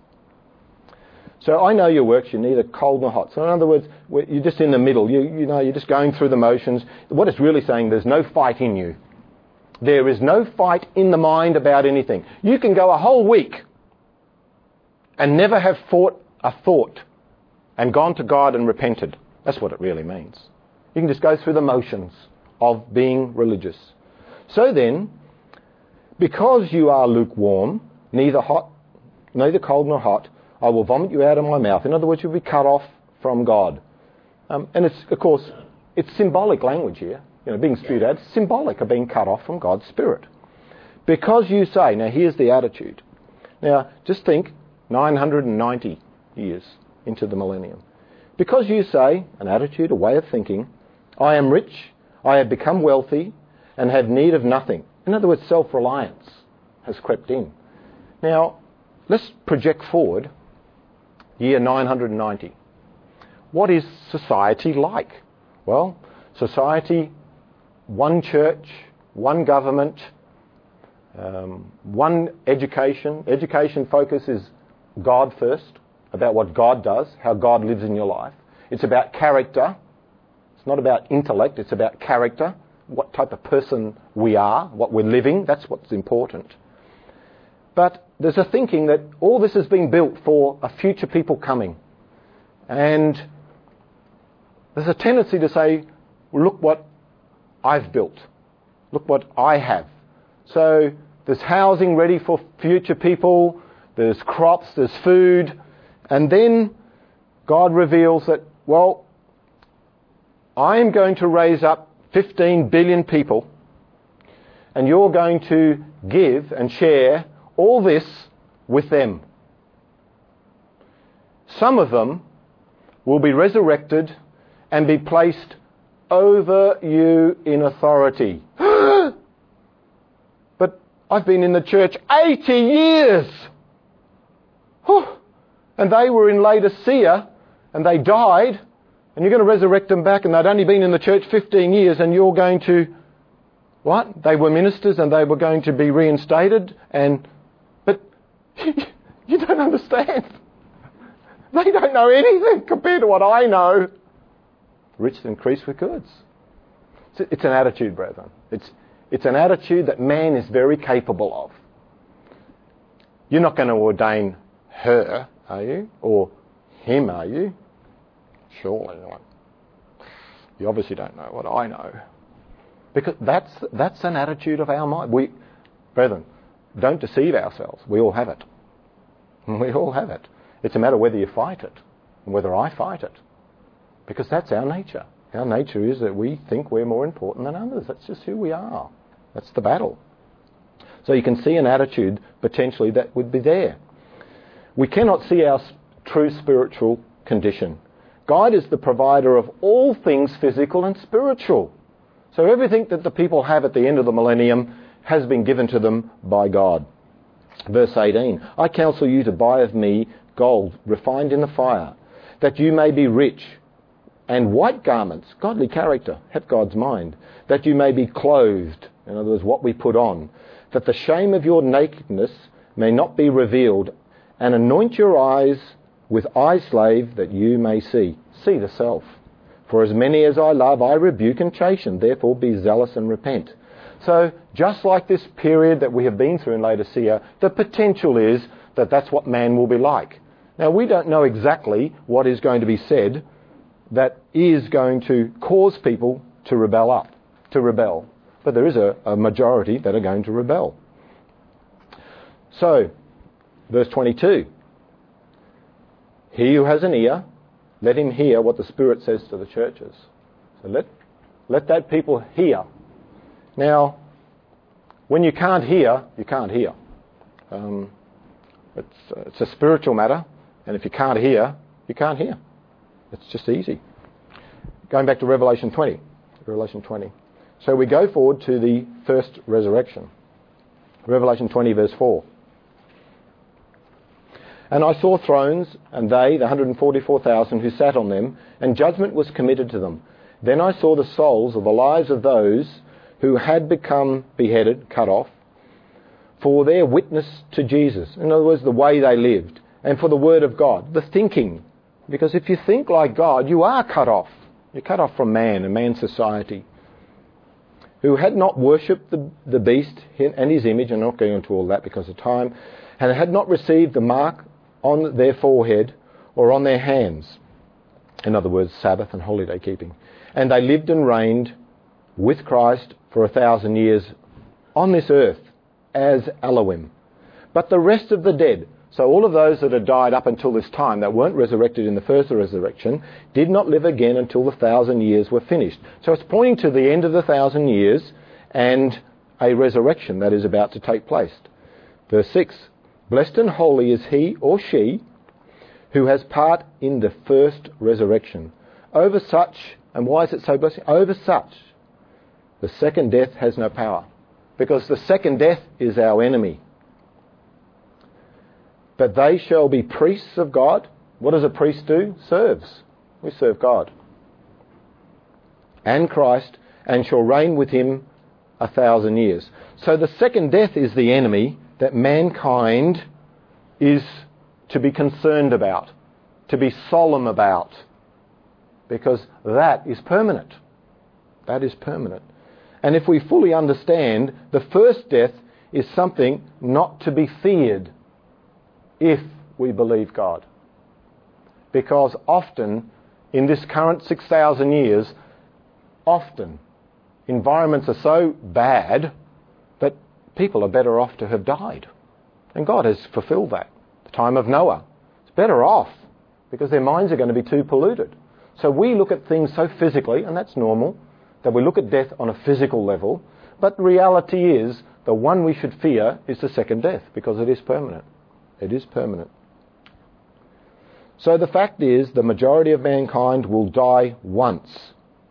So I know your works, you're neither cold nor hot. So in other words, you're just in the middle. You, you know, you're just going through the motions. What it's really saying, there's no fight in you. There is no fight in the mind about anything. You can go a whole week and never have fought a thought and gone to God and repented. That's what it really means. You can just go through the motions of being religious. So then, because you are lukewarm, neither hot, neither cold nor hot, I will vomit you out of my mouth. In other words, you'll be cut off from God. Um, and it's, of course, it's symbolic language here. You know, being spewed out, it's symbolic of being cut off from God's Spirit. Because you say, now here's the attitude. Now, just think, nine hundred ninety years into the millennium. Because you say, an attitude, a way of thinking, I am rich, I have become wealthy, and have need of nothing. In other words, self-reliance has crept in. Now, let's project forward, year nine hundred ninety. What is society like? Well, society, one church, one government, um, one education. Education focuses God first, about what God does, how God lives in your life. It's about character. It's not about intellect, it's about character, what type of person we are, what we're living. That's what's important. But there's a thinking that all this has been built for a future people coming. And there's a tendency to say, well, look what I've built. Look what I have. So there's housing ready for future people. There's crops, there's food. And then God reveals that, well, I'm going to raise up fifteen billion people, and you're going to give and share all this with them. Some of them will be resurrected and be placed over you in authority. But I've been in the church eighty years. And they were in Laodicea and they died, and you're going to resurrect them back, and they'd only been in the church fifteen years, and you're going to, what? They were ministers and they were going to be reinstated, and, but you don't understand. They don't know anything compared to what I know. Rich increase with goods. It's, it's an attitude, brethren. It's, it's an attitude that man is very capable of. You're not going to ordain her, are you? Or him, are you? Surely not. You obviously don't know what I know. Because that's that's an attitude of our mind. We, brethren, don't deceive ourselves. We all have it. We all have it. It's a matter whether you fight it and whether I fight it. Because that's our nature. Our nature is that we think we're more important than others. That's just who we are. That's the battle. So you can see an attitude potentially that would be there. We cannot see our true spiritual condition. God is the provider of all things physical and spiritual. So everything that the people have at the end of the millennium has been given to them by God. Verse eighteen, I counsel you to buy of me gold refined in the fire, that you may be rich, and white garments, godly character, have God's mind, that you may be clothed, in other words, what we put on, that the shame of your nakedness may not be revealed, and anoint your eyes with eye salve that you may see. See the self. For as many as I love, I rebuke and chasten. Therefore be zealous and repent. So just like this period that we have been through in Laodicea, the potential is that that's what man will be like. Now we don't know exactly what is going to be said that is going to cause people to rebel up, to rebel. But there is a, a majority that are going to rebel. So, verse twenty-two. He who has an ear, let him hear what the Spirit says to the churches. So let, let that people hear. Now, when you can't hear, you can't hear. Um, it's, it's a spiritual matter, and if you can't hear, you can't hear. It's just easy. Going back to Revelation twenty. Revelation twenty. So we go forward to the first resurrection. Revelation twenty verse four. And I saw thrones, and they, the one hundred forty-four thousand who sat on them, and judgment was committed to them. Then I saw the souls of the lives of those who had become beheaded, cut off, for their witness to Jesus. In other words, the way they lived, and for the word of God, the thinking. Because if you think like God, you are cut off. You're cut off from man and man's society. Who had not worshipped the, the beast and his image, and I'm not going into all that because of time, and had not received the mark on their forehead or on their hands. In other words, Sabbath and holiday keeping. And they lived and reigned with Christ for a thousand years on this earth as Elohim. But the rest of the dead, so all of those that had died up until this time that weren't resurrected in the first resurrection, did not live again until the thousand years were finished. So it's pointing to the end of the thousand years and a resurrection that is about to take place. Verse six, blessed and holy is he or she who has part in the first resurrection. Over such, and why is it so blessed? Over such, the second death has no power. Because the second death is our enemy. But they shall be priests of God. What does a priest do? Serves. We serve God. And Christ, and shall reign with him a thousand years. So the second death is the enemy that mankind is to be concerned about, to be solemn about, because that is permanent. That is permanent. And if we fully understand, the first death is something not to be feared if we believe God. Because often, in this current six thousand years, often environments are so bad that people are better off to have died. And God has fulfilled that. The time of Noah, it's better off because their minds are going to be too polluted. So we look at things so physically, and that's normal, that we look at death on a physical level, but reality is the one we should fear is the second death because it is permanent. It is permanent. So the fact is the majority of mankind will die once.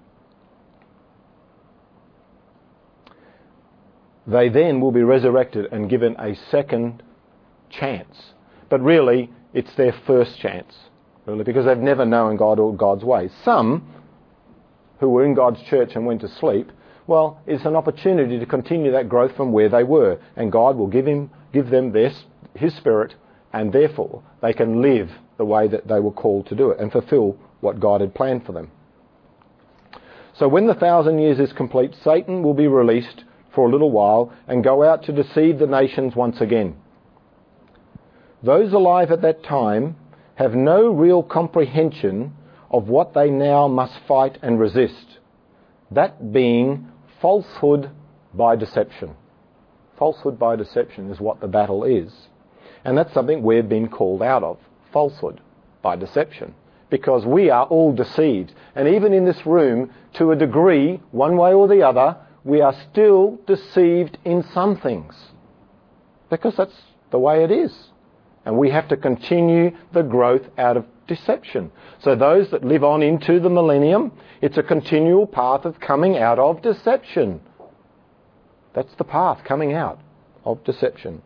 They then will be resurrected and given a second chance. But really, it's their first chance, really, because they've never known God or God's ways. Some who were in God's church and went to sleep, well, it's an opportunity to continue that growth from where they were, and God will give him, give them this, his Spirit, and therefore they can live the way that they were called to do it and fulfill what God had planned for them. So when the thousand years is complete, Satan will be released for a little while and go out to deceive the nations once again. Those alive at that time have no real comprehension of what they now must fight and resist. That being falsehood by deception. Falsehood by deception is what the battle is. And that's something we've been called out of. Falsehood by deception. Because we are all deceived. And even in this room, to a degree, one way or the other, we are still deceived in some things. Because that's the way it is. And we have to continue the growth out of deception. So those that live on into the millennium, it's a continual path of coming out of deception. That's the path, coming out of deception.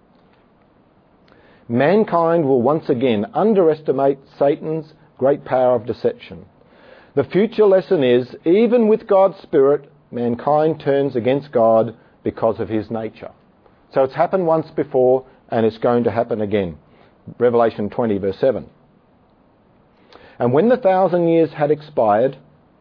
Mankind will once again underestimate Satan's great power of deception. The future lesson is, even with God's Spirit, mankind turns against God because of his nature. So it's happened once before, and it's going to happen again. Revelation twenty verse seven. And when the thousand years had expired,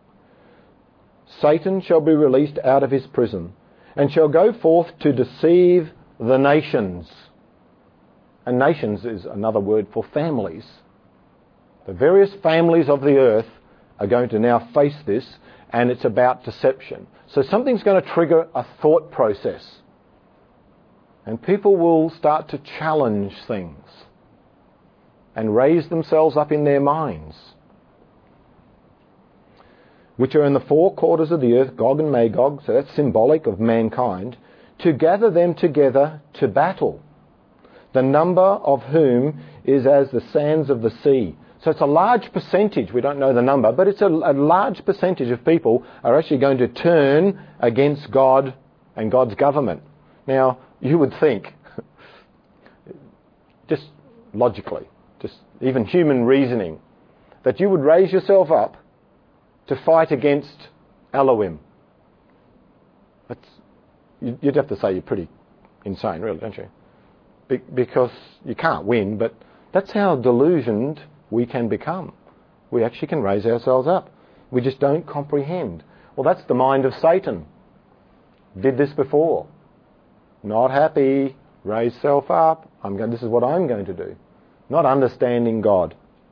Satan shall be released out of his prison, and shall go forth to deceive the nations. And nations is another word for families. The various families of the earth are going to now face this, and it's about deception. So something's going to trigger a thought process. And people will start to challenge things and raise themselves up in their minds, which are in the four quarters of the earth, Gog and Magog, so that's symbolic of mankind, to gather them together to battle, the number of whom is as the sands of the sea. So it's a large percentage, we don't know the number, but it's a, a large percentage of people are actually going to turn against God and God's government. Now, you would think, just logically, just even human reasoning, that you would raise yourself up to fight against Elohim. That's, you'd have to say you're pretty insane, really, don't you? Be- because you can't win, but that's how delusioned we can become. We actually can raise ourselves up. We just don't comprehend. Well, that's the mind of Satan. Did this before. Not happy. Raise self up. I'm going, this is what I'm going to do. Not understanding God.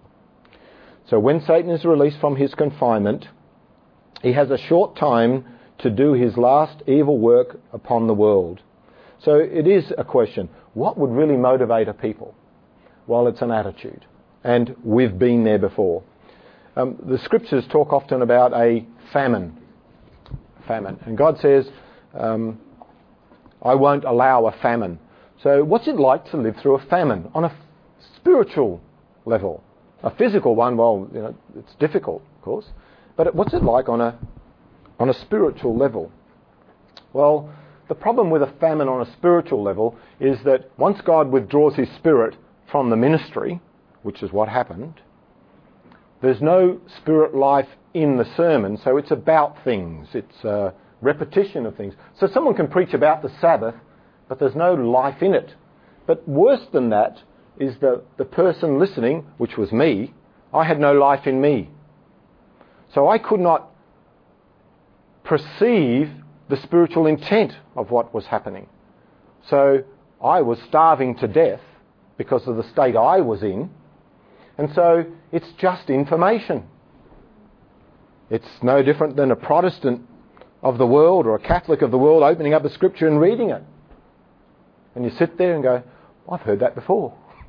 So when Satan is released from his confinement, he has a short time to do his last evil work upon the world. So it is a question, what would really motivate a people? Well, it's an attitude. And we've been there before. Um, the scriptures talk often about a famine. Famine. And God says, um, I won't allow a famine. So what's it like to live through a famine on a f- spiritual level? A physical one, well, you know, it's difficult, of course. But what's it like on a on a spiritual level? Well, the problem with a famine on a spiritual level is that once God withdraws his spirit from the ministry, which is what happened, there's no spirit life in the sermon, so it's about things. It's a repetition of things. So someone can preach about the Sabbath, but there's no life in it. But worse than that is that the person listening, which was me, I had no life in me. So I could not perceive the spiritual intent of what was happening. So I was starving to death because of the state I was in. And so it's just information. It's no different than a Protestant of the world or a Catholic of the world opening up a scripture and reading it. And you sit there and go, I've heard that before.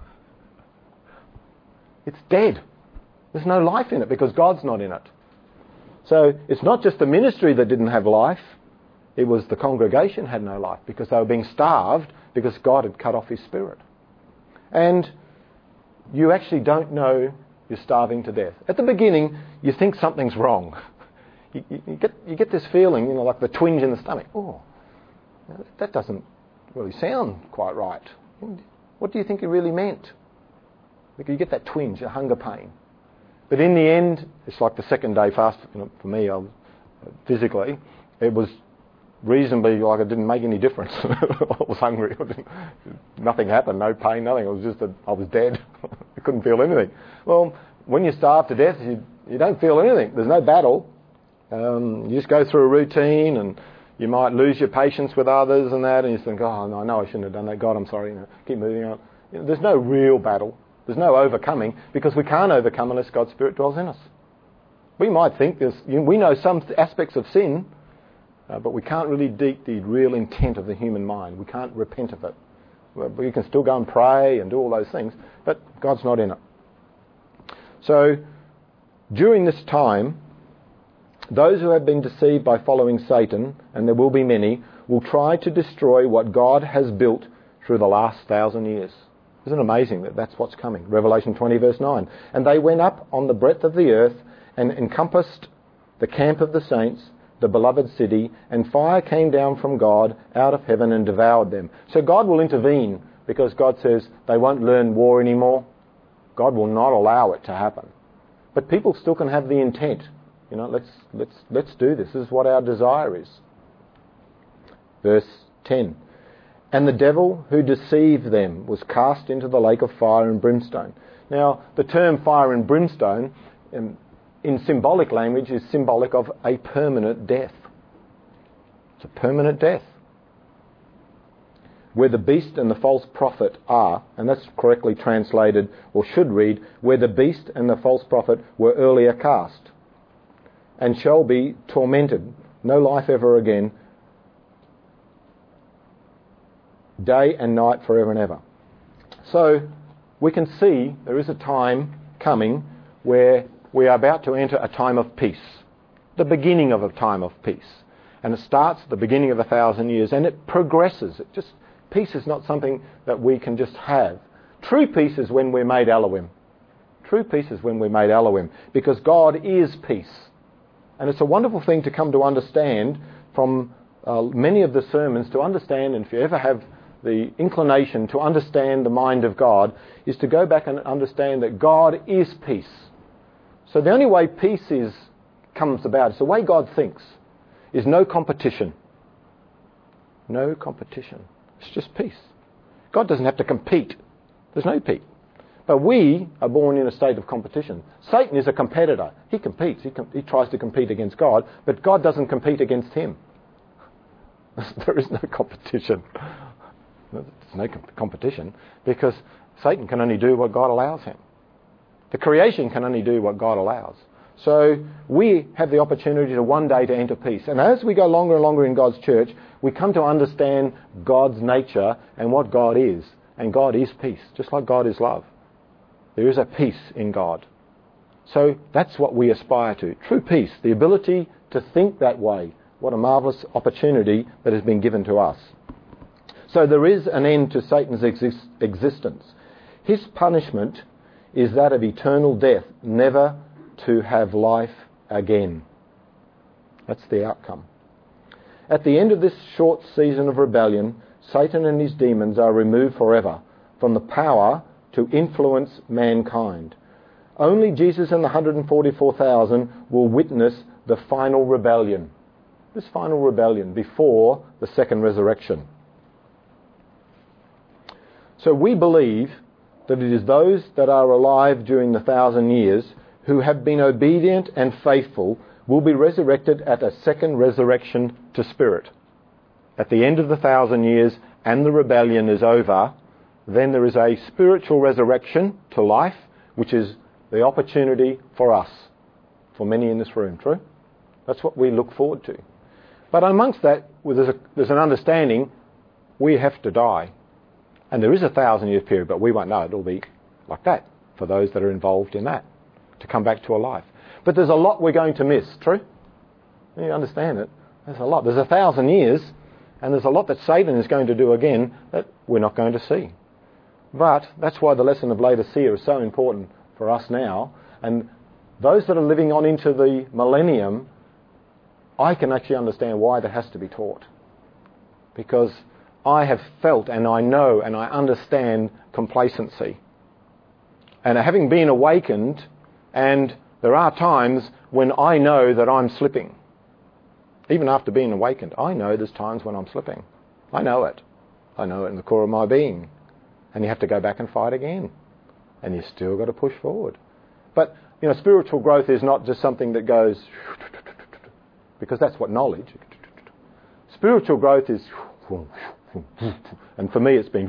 It's dead. There's no life in it because God's not in it. So it's not just the ministry that didn't have life. It was the congregation had no life because they were being starved because God had cut off his spirit. And you actually don't know you're starving to death. At the beginning, you think something's wrong. You, you, you get you get this feeling, you know, like the twinge in the stomach. Oh, that doesn't really sound quite right. What do you think it really meant? Like you get that twinge, a hunger pain. But in the end, it's like the second day fast, you know, for me, I was, physically, it was reasonably like it didn't make any difference. I was hungry. Nothing happened, no pain, nothing. It was just that I was dead. I couldn't feel anything. Well, when you starve to death, you, you don't feel anything. There's no battle. Um, you just go through a routine and you might lose your patience with others and that, and you think, oh, no, I know I shouldn't have done that. God, I'm sorry. You know, keep moving on. You know, there's no real battle. There's no overcoming because we can't overcome unless God's Spirit dwells in us. We might think there's, you know, we know some aspects of sin, uh, but we can't really deep the real intent of the human mind. We can't repent of it. We can still go and pray and do all those things, but God's not in it. So during this time, those who have been deceived by following Satan, and there will be many, will try to destroy what God has built through the last thousand years. Isn't it amazing that that's what's coming? Revelation twenty verse nine. And they went up on the breadth of the earth and encompassed the camp of the saints, the beloved city, and fire came down from God out of heaven and devoured them. So God will intervene because God says they won't learn war anymore. God will not allow it to happen. But people still can have the intent. You know, let's let's let's do this. This is what our desire is. Verse ten. And the devil who deceived them was cast into the lake of fire and brimstone. Now, the term fire and brimstone in, in symbolic language is symbolic of a permanent death. It's a permanent death. Where the beast and the false prophet are, and that's correctly translated, or should read, where the beast and the false prophet were earlier cast, and shall be tormented, no life ever again, day and night forever and ever. So we can see there is a time coming where we are about to enter a time of peace, the beginning of a time of peace. And it starts at the beginning of a thousand years and it progresses. It just peace is not something that we can just have. True peace is when we're made Elohim. True peace is when we're made Elohim, because God is peace. And it's a wonderful thing to come to understand from uh, many of the sermons, to understand, and if you ever have the inclination to understand the mind of God is to go back and understand that God is peace. So the only way peace is comes about, it's the way God thinks, is no competition. No competition. It's just peace. God doesn't have to compete. There's no compete. But we are born in a state of competition. Satan is a competitor. He competes. He, com- he tries to compete against God, but God doesn't compete against him. There is no competition. There's no com- competition because Satan can only do what God allows him. The creation can only do what God allows. So we have the opportunity to one day to enter peace. And as we go longer and longer in God's church, we come to understand God's nature and what God is. And God is peace, just like God is love. There is a peace in God. So that's what we aspire to. True peace, the ability to think that way. What a marvellous opportunity that has been given to us. So there is an end to Satan's exist- existence. His punishment is that of eternal death, never to have life again. That's the outcome. At the end of this short season of rebellion, Satan and his demons are removed forever from the power to influence mankind. Only Jesus and the one hundred forty-four thousand will witness the final rebellion. This final rebellion before the second resurrection. So we believe that it is those that are alive during the thousand years who have been obedient and faithful will be resurrected at a second resurrection to spirit. At the end of the thousand years and the rebellion is over, then there is a spiritual resurrection to life, which is the opportunity for us, for many in this room. True? That's what we look forward to. But amongst that, well, there's, a, there's an understanding we have to die. And there is a thousand year period, but we won't know. It'll be like that for those that are involved in that, to come back to a life. But there's a lot we're going to miss. True? You understand it? There's a lot. There's a thousand years, and there's a lot that Satan is going to do again that we're not going to see. But that's why the lesson of Laodicea is so important for us now. And those that are living on into the millennium, I can actually understand why that has to be taught. Because I have felt and I know and I understand complacency. And having been awakened, and there are times when I know that I'm slipping. Even after being awakened, I know there's times when I'm slipping. I know it. I know it in the core of my being. And you have to go back and fight again. And you still got to push forward. But, you know, spiritual growth is not just something that goes, because that's what knowledge. Spiritual growth is, and for me it's been,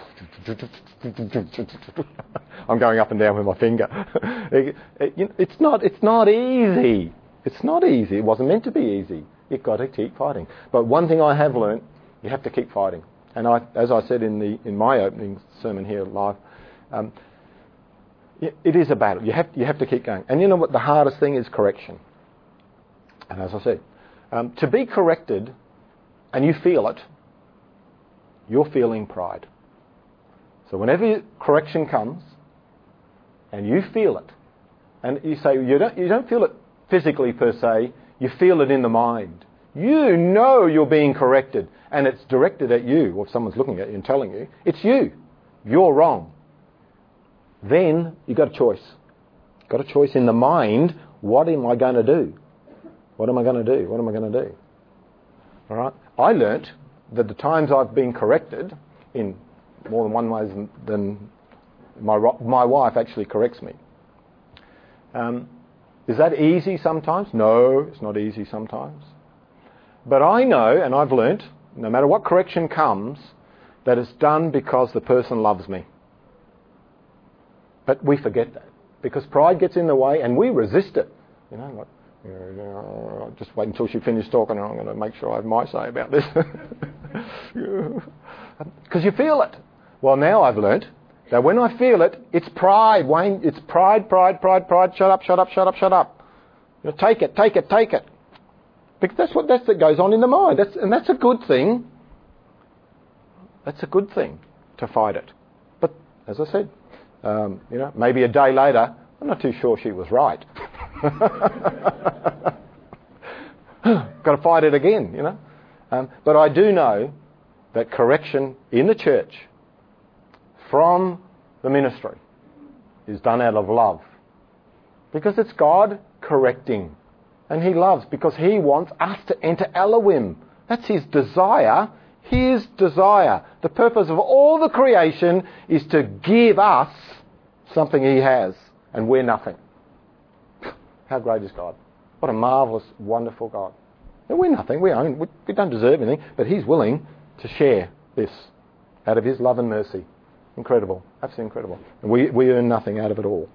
I'm going up and down with my finger. It's not, it's not easy. It's not easy. It wasn't meant to be easy. You've got to keep fighting. But one thing I have learnt, you have to keep fighting. And I, as I said in the in my opening sermon here live, um, it is a battle. You have you have to keep going. And you know what? The hardest thing is correction. And as I said, um, to be corrected, and you feel it, you're feeling pride. So whenever correction comes, and you feel it, and you say you don't you don't feel it physically per se, you feel it in the mind. You know you're being corrected, and it's directed at you, or if someone's looking at you and telling you, it's you. You're wrong. Then you've got a choice. Got a choice in the mind. What am I going to do? What am I going to do? What am I going to do? All right. I learnt that the times I've been corrected, in more than one way than, than my my wife actually corrects me. Um, is that easy sometimes? No, it's not easy sometimes. But I know, and I've learnt, no matter what correction comes, that it's done because the person loves me. But we forget that, because pride gets in the way and we resist it. You know, like, you know, just wait until she finishes talking and I'm going to make sure I have my say about this. Because you feel it. Well, now I've learnt that when I feel it, it's pride, Wayne. It's pride, pride, pride, pride. Shut up, shut up, shut up, shut up. You know, take it, take it, take it. Because that's what that's that goes on in the mind. That's, and that's a good thing. That's a good thing to fight it. But as I said, um, you know, maybe a day later, I'm not too sure she was right. Got to fight it again, you know. Um, but I do know that correction in the church from the ministry is done out of love. Because it's God correcting. And he loves because he wants us to enter Elohim. That's his desire. His desire. The purpose of all the creation is to give us something he has. And we're nothing. How great is God? What a marvellous, wonderful God. We're nothing. We, own, we don't deserve anything. But he's willing to share this out of his love and mercy. Incredible. Absolutely incredible. And we, we earn nothing out of it all.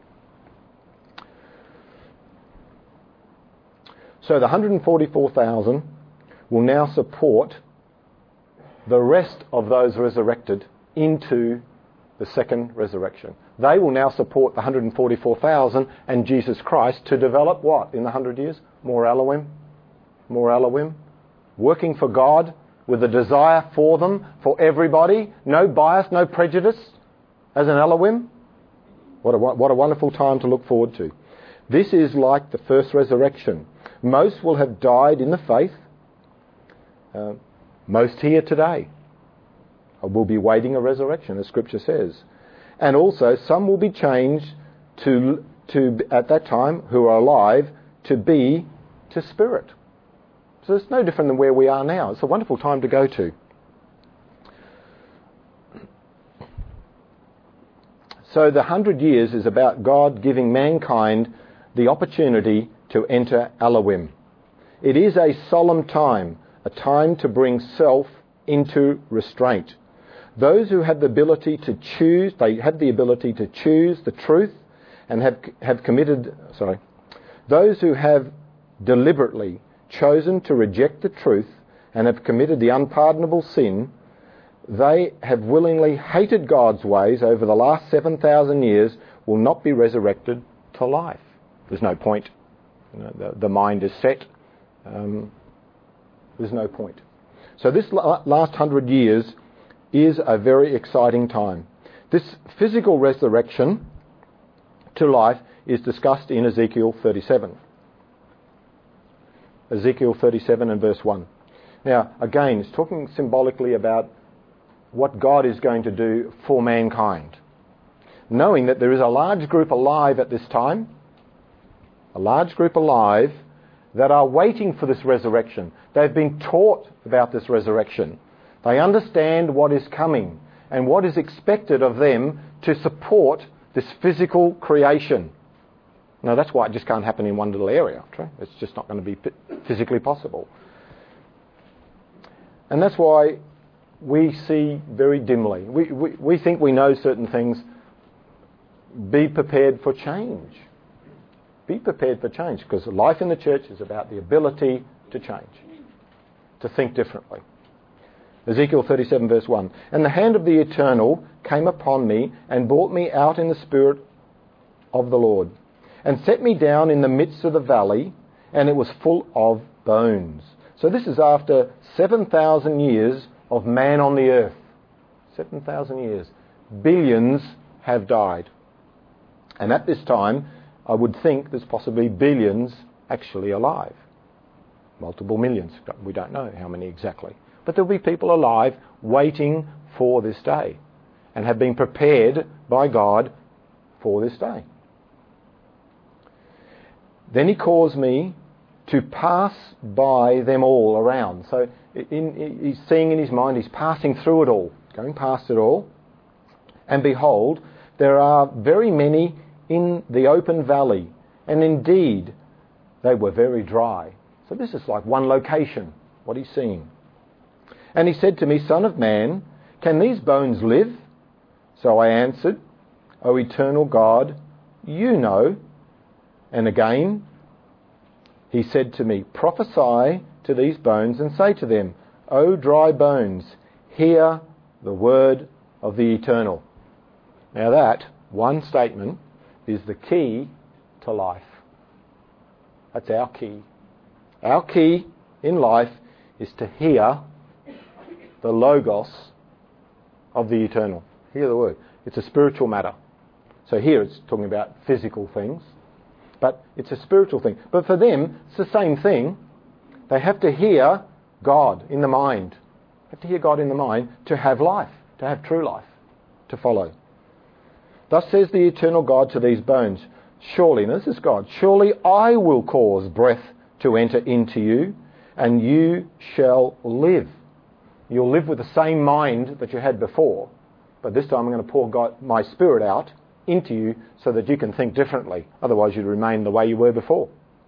So the one hundred forty-four thousand will now support the rest of those resurrected into the second resurrection. They will now support the one hundred forty-four thousand and Jesus Christ to develop what in the one hundred years? More Elohim. More Elohim. Working for God with a desire for them, for everybody. No bias, no prejudice as an Elohim. What a, what a wonderful time to look forward to. This is like the first resurrection. Most will have died in the faith. Uh, most here today will be waiting a resurrection, as Scripture says. And also some will be changed to, to at that time, who are alive, to be to spirit. So it's no different than where we are now. It's a wonderful time to go to. So the hundred years is about God giving mankind the opportunity to enter Elohim. It is a solemn time, a time to bring self into restraint. Those who have the ability to choose, they have the ability to choose the truth and have have committed, sorry, those who have deliberately chosen to reject the truth and have committed the unpardonable sin, they have willingly hated God's ways over the last seven thousand years, will not be resurrected to life. There's no point. You know, the, the mind is set. Um, there's no point. So this la- last hundred years is a very exciting time. This physical resurrection to life is discussed in Ezekiel thirty-seven. Ezekiel thirty-seven and verse one. Now, again, it's talking symbolically about what God is going to do for mankind. Knowing that there is a large group alive at this time, a large group alive that are waiting for this resurrection. They've been taught about this resurrection. They understand what is coming and what is expected of them to support this physical creation. Now that's why it just can't happen in one little area. It's just not going to be physically possible. And that's why we see very dimly. We, we, we think we know certain things. Be prepared for change. Be prepared for change, because life in the church is about the ability to change, to think differently. Ezekiel thirty-seven verse one. And the hand of the Eternal came upon me and brought me out in the spirit of the Lord and set me down in the midst of the valley, and it was full of bones. So this is after seven thousand years of man on the earth. seven thousand years. Billions have died. And at this time, I would think there's possibly billions actually alive. Multiple millions. We don't know how many exactly. But there'll be people alive waiting for this day and have been prepared by God for this day. Then he caused me to pass by them all around. So in, he's seeing in his mind, he's passing through it all, going past it all. And behold, there are very many in the open valley, and indeed they were very dry. So this is like one location, what he's seeing. And he said to me, Son of man, can these bones live? So I answered, O eternal God, you know. And again he said to me, Prophesy to these bones and say to them, O dry bones, hear the word of the Eternal. Now that one statement is the key to life. That's our key. Our key in life is to hear the Logos of the Eternal. Hear the word. It's a spiritual matter. So here it's talking about physical things, but it's a spiritual thing. But for them, it's the same thing. They have to hear God in the mind. have to hear God in the mind to have life, to have true life, to follow. Thus says the eternal God to these bones, surely, and this is God, surely I will cause breath to enter into you, and you shall live. You'll live with the same mind that you had before, but this time I'm going to pour God, my Spirit out into you so that you can think differently. Otherwise you'd remain the way you were before.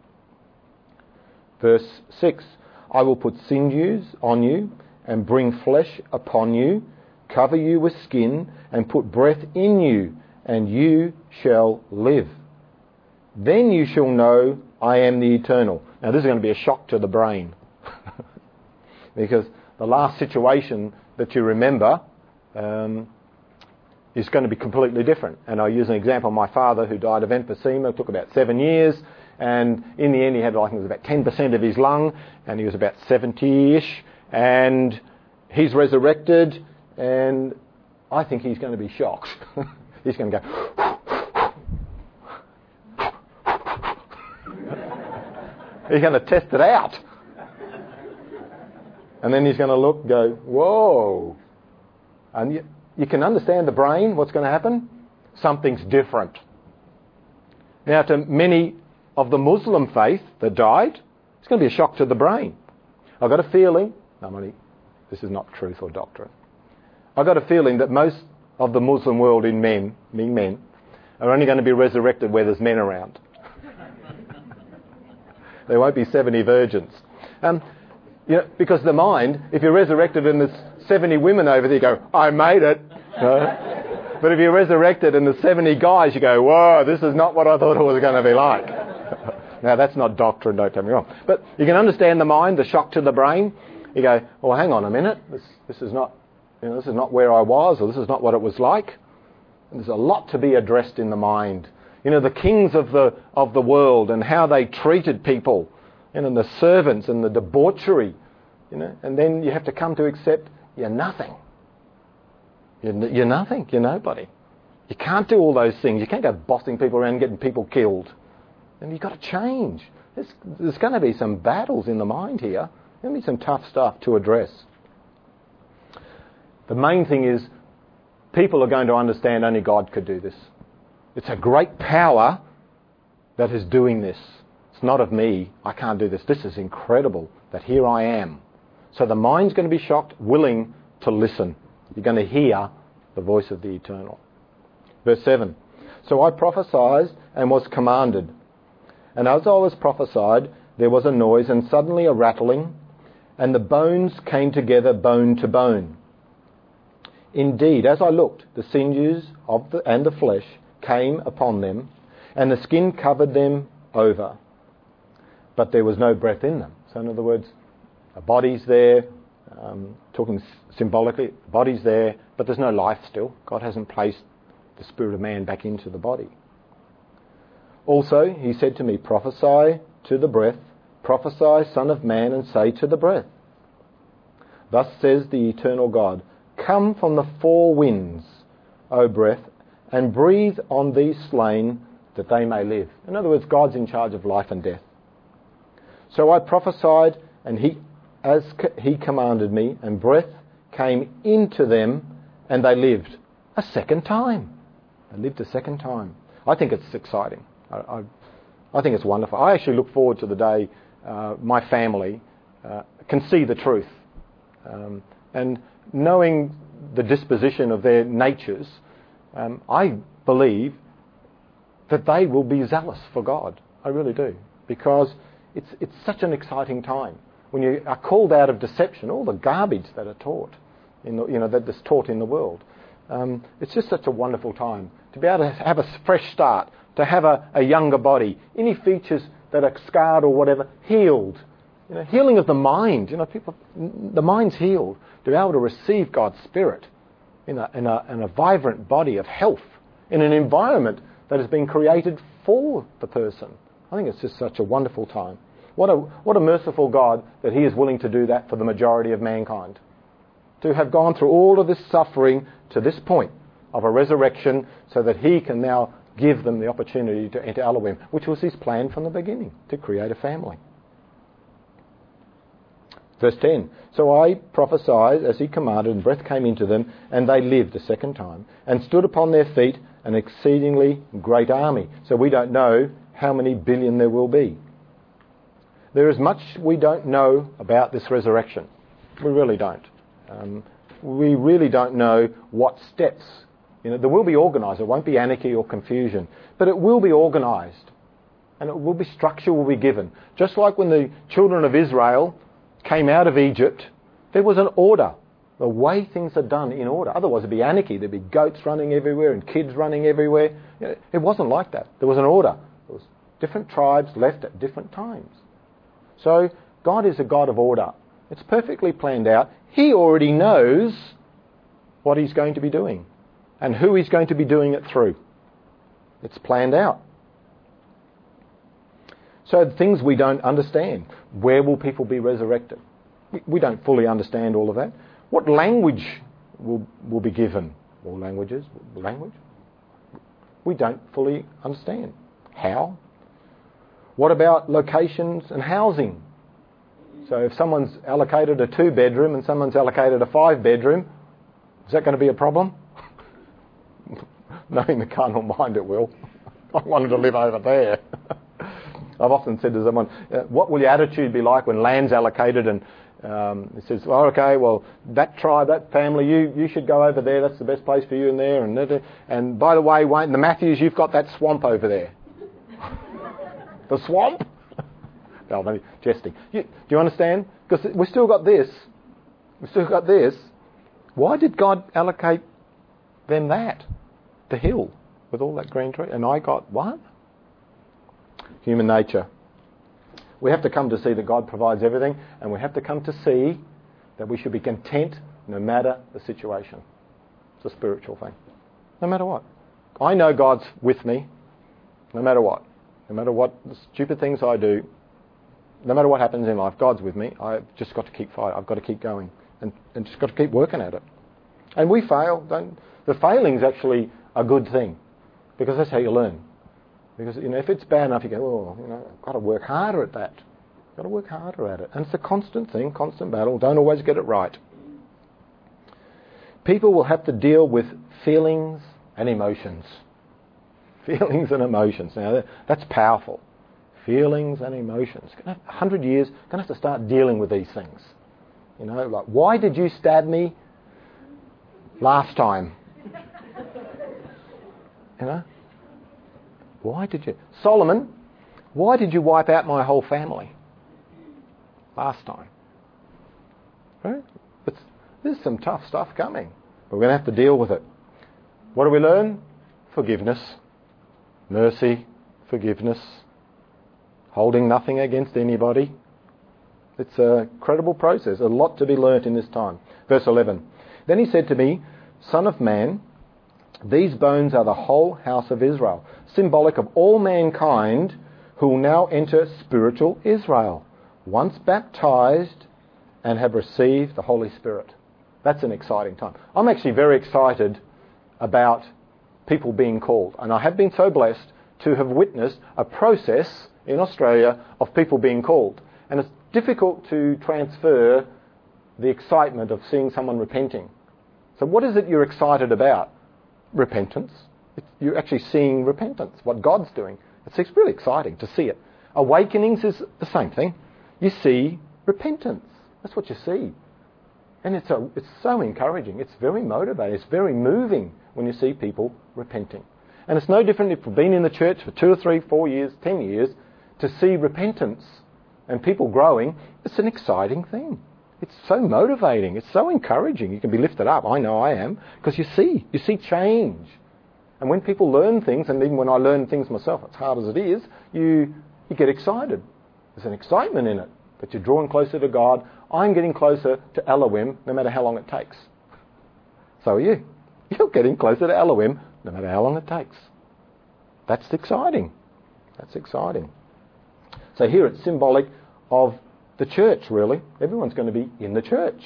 Verse six, I will put sinews on you and bring flesh upon you, cover you with skin and put breath in you, and you shall live. Then you shall know I am the Eternal. Now this is going to be a shock to the brain because the last situation that you remember um, is going to be completely different. And I'll use an example of my father who died of emphysema. It took about seven years. And in the end he had, like, it was about ten percent of his lung, and he was about seventy-ish. And he's resurrected, and I think he's going to be shocked. He's going to go... He's going to test it out. And then he's going to look and go, whoa. And you, you can understand the brain, what's going to happen? Something's different. Now, to many of the Muslim faith that died, it's going to be a shock to the brain. I've got a feeling, no, only, this is not truth or doctrine, I've got a feeling that most of the Muslim world in men, being men, are only going to be resurrected where there's men around. There won't be seventy virgins. Um, you know, because the mind, if you're resurrected and there's seventy women over there, you go, I made it. Uh, but if you're resurrected and there's seventy guys, you go, whoa, this is not what I thought it was going to be like. Now, that's not doctrine, don't get me wrong. But you can understand the mind, the shock to the brain. You go, well, hang on a minute. This, this is not, you know, this is not where I was, or this is not what it was like. And there's a lot to be addressed in the mind. You know, the kings of the of the world and how they treated people, you know, and the servants and the debauchery, you know, and then you have to come to accept you're nothing. You're, you're nothing. You're nobody. You can't do all those things. You can't go bossing people around and getting people killed. And you've got to change. There's, there's going to be some battles in the mind here. There's going to be some tough stuff to address. The main thing is people are going to understand only God could do this. It's a great power that is doing this. It's not of me. I can't do this. This is incredible that here I am. So the mind's going to be shocked, willing to listen. You're going to hear the voice of the Eternal. Verse seven. So I prophesied and was commanded. And as I was prophesied, there was a noise and suddenly a rattling, and the bones came together bone to bone. Indeed, as I looked, the sinews of the, and the flesh came upon them, and the skin covered them over. But there was no breath in them. So in other words, a body's there, um, talking symbolically, the body's there, but there's no life still. God hasn't placed the spirit of man back into the body. Also, he said to me, prophesy to the breath, prophesy, Son of Man, and say to the breath. Thus says the eternal God, come from the four winds, O breath, and breathe on these slain that they may live. In other words, God's in charge of life and death. So I prophesied, and he, as he commanded me, and breath came into them, and they lived a second time. They lived a second time. I think it's exciting. I, I, I think it's wonderful. I actually look forward to the day uh, my family uh, can see the truth. Um, and knowing the disposition of their natures, um, I believe that they will be zealous for God. I really do. Because it's it's such an exciting time. When you are called out of deception, all the garbage that are taught, in the, you know, that is taught in the world. Um, it's just such a wonderful time to be able to have a fresh start, to have a, a younger body, any features that are scarred or whatever, healed. You know, healing of the mind. You know, people, the mind's healed. To be able to receive God's Spirit in a, in a, in a vibrant body of health, in an environment that has been created for the person. I think it's just such a wonderful time. What a what a merciful God that He is willing to do that for the majority of mankind. To have gone through all of this suffering to this point of a resurrection so that He can now give them the opportunity to enter Elohim, which was His plan from the beginning, to create a family. Verse ten, so I prophesied as he commanded, and breath came into them, and they lived a second time, and stood upon their feet, an exceedingly great army. So we don't know how many billion there will be. There is much we don't know about this resurrection. We really don't. Um, we really don't know what steps. You know, there will be organised. It won't be anarchy or confusion, but it will be organised, and it will be structure will be given. Just like when the children of Israel came out of Egypt, there was an order. The way things are done in order. Otherwise it'd be anarchy. There'd be goats running everywhere and kids running everywhere. You know, it wasn't like that. There was an order. There was different tribes left at different times. So God is a God of order. It's perfectly planned out. He already knows what he's going to be doing and who he's going to be doing it through. It's planned out. So things we don't understand. Where will people be resurrected? We, we don't fully understand all of that. What language will, will be given? All languages? Language? We don't fully understand. How? What about locations and housing? So if someone's allocated a two-bedroom and someone's allocated a five-bedroom, is that going to be a problem? Knowing the carnal mind, it will. I wanted to live over there. I've often said to someone, uh, what will your attitude be like when land's allocated and um, it says, well, okay, well, that tribe, that family, you, you should go over there. That's the best place for you in there. And, and by the way, Wayne, the Matthews, you've got that swamp over there. The swamp? No, maybe jesting. You, do you understand? Because we've still got this. We've still got this. Why did God allocate them that? The hill with all that green tree. And I got what? Human nature. We have to come to see that God provides everything, and we have to come to see that we should be content no matter the situation. It's a spiritual thing. No matter what. I know God's with me no matter what. No matter what stupid things I do, no matter what happens in life, God's with me. I've just got to keep fighting. I've got to keep going and, and just got to keep working at it. And we fail. Don't, the failing's actually a good thing because that's how you learn. Because, you know, if it's bad enough, you go, oh, you know, I've got to work harder at that. I've got to work harder at it. And it's a constant thing, constant battle. Don't always get it right. People will have to deal with feelings and emotions. Feelings and emotions. Now, that's powerful. Feelings and emotions. A hundred years, going to have to start dealing with these things. You know, like, why did you stab me last time? You know? Why did you... Solomon, why did you wipe out my whole family last time? Right? It's, there's some tough stuff coming. But we're going to have to deal with it. What do we learn? Forgiveness. Mercy. Forgiveness. Holding nothing against anybody. It's a credible process. A lot to be learnt in this time. Verse eleven. Then he said to me, Son of man, these bones are the whole house of Israel, symbolic of all mankind who will now enter spiritual Israel, once baptized and have received the Holy Spirit. That's an exciting time. I'm actually very excited about people being called, and I have been so blessed to have witnessed a process in Australia of people being called. And it's difficult to transfer the excitement of seeing someone repenting. So what is it you're excited about? Repentance. It's, you're actually seeing repentance, what God's doing. It's, it's really exciting to see it. Awakenings is the same thing. You see repentance. That's what you see. And it's, a, it's so encouraging. It's very motivating. It's very moving when you see people repenting. And it's no different if you've been in the church for two or three, four years, ten years, to see repentance and people growing. It's an exciting thing. It's so motivating. It's so encouraging. You can be lifted up. I know I am. Because you see. You see change. And when people learn things, and even when I learn things myself, as hard as it is, you, you get excited. There's an excitement in it. That you're drawing closer to God. I'm getting closer to Elohim no matter how long it takes. So are you. You're getting closer to Elohim no matter how long it takes. That's exciting. That's exciting. So here it's symbolic of the church, really. Everyone's going to be in the church.